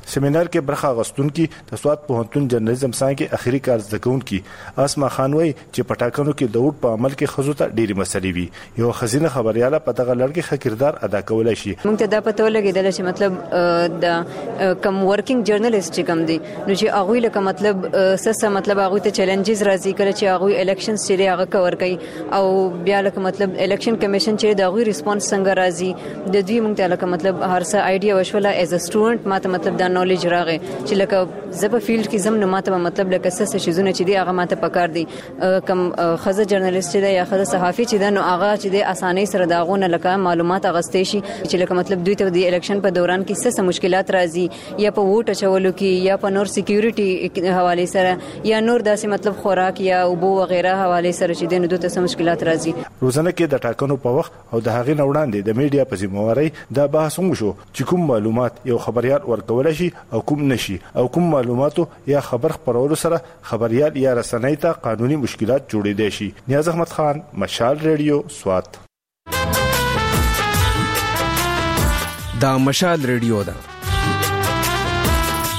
سیمینار کې برخه غستونکي د سواد پوهنتون جرنالیزم څانګې اخیری کار زده کوونکي اسما خان وایي چې پټاکنو کې د ووټ په عمل کې خزو ته ډېری مسلې وي یو خزینه خبرياله په دغه لړ کې خکردار ادا کولای شي. موږ ته دا پته ولګیدل چې مطلب د کم ورکینګ جرنالیست چې کم دي نو چې هغه لکه مطلب سسه مطلب هغه ته چیلنجز راځي کله چې هغه الیکشنز چې هغه کور کوي او بیا لکه مطلب الیکشن کمیشن چې دا غوي ریسپانس څنګه راځي د دوی موږ ته لکه مطلب هر څه آیډیا وشوله ایز ا سټوډنټ ماته مطلب دا نالج راغی چې لکه زب فیلډ کې زم نه ماته مطلب لکه سسه شیزونه چې دی هغه ماته پکار دي کم خزه جرنالیست دی یا خزه صحافي چې دا نو هغه چې د اسانۍ سره داغونه لکه معلومات اغستې شي چې لکه مطلب دوی ته د الیکشن په دوران کې څه مشکلات راځي یا په ووټ اچولو کې یا په نور سکیورټي حواله سره یا نور داسې مطلب خوراک یا اوبو وغیرہ حواله سره چې د نو دوی ته مشکلات راځي. روزانه کې د ټاکنو په وخت او د هغې وړاندې د میډیا په ذمہواري دا بحث وشو چې کوم معلومات یو خبريال ورکول شي او کوم نشي او کوم معلوماتو یا خبر خبرولو سره خبريال یا رسنۍ ته قانوني مشکلات جوړېدای شي. نیاز احمد خان، مشال ریډیو، سوات. دا مشال ریډیو ده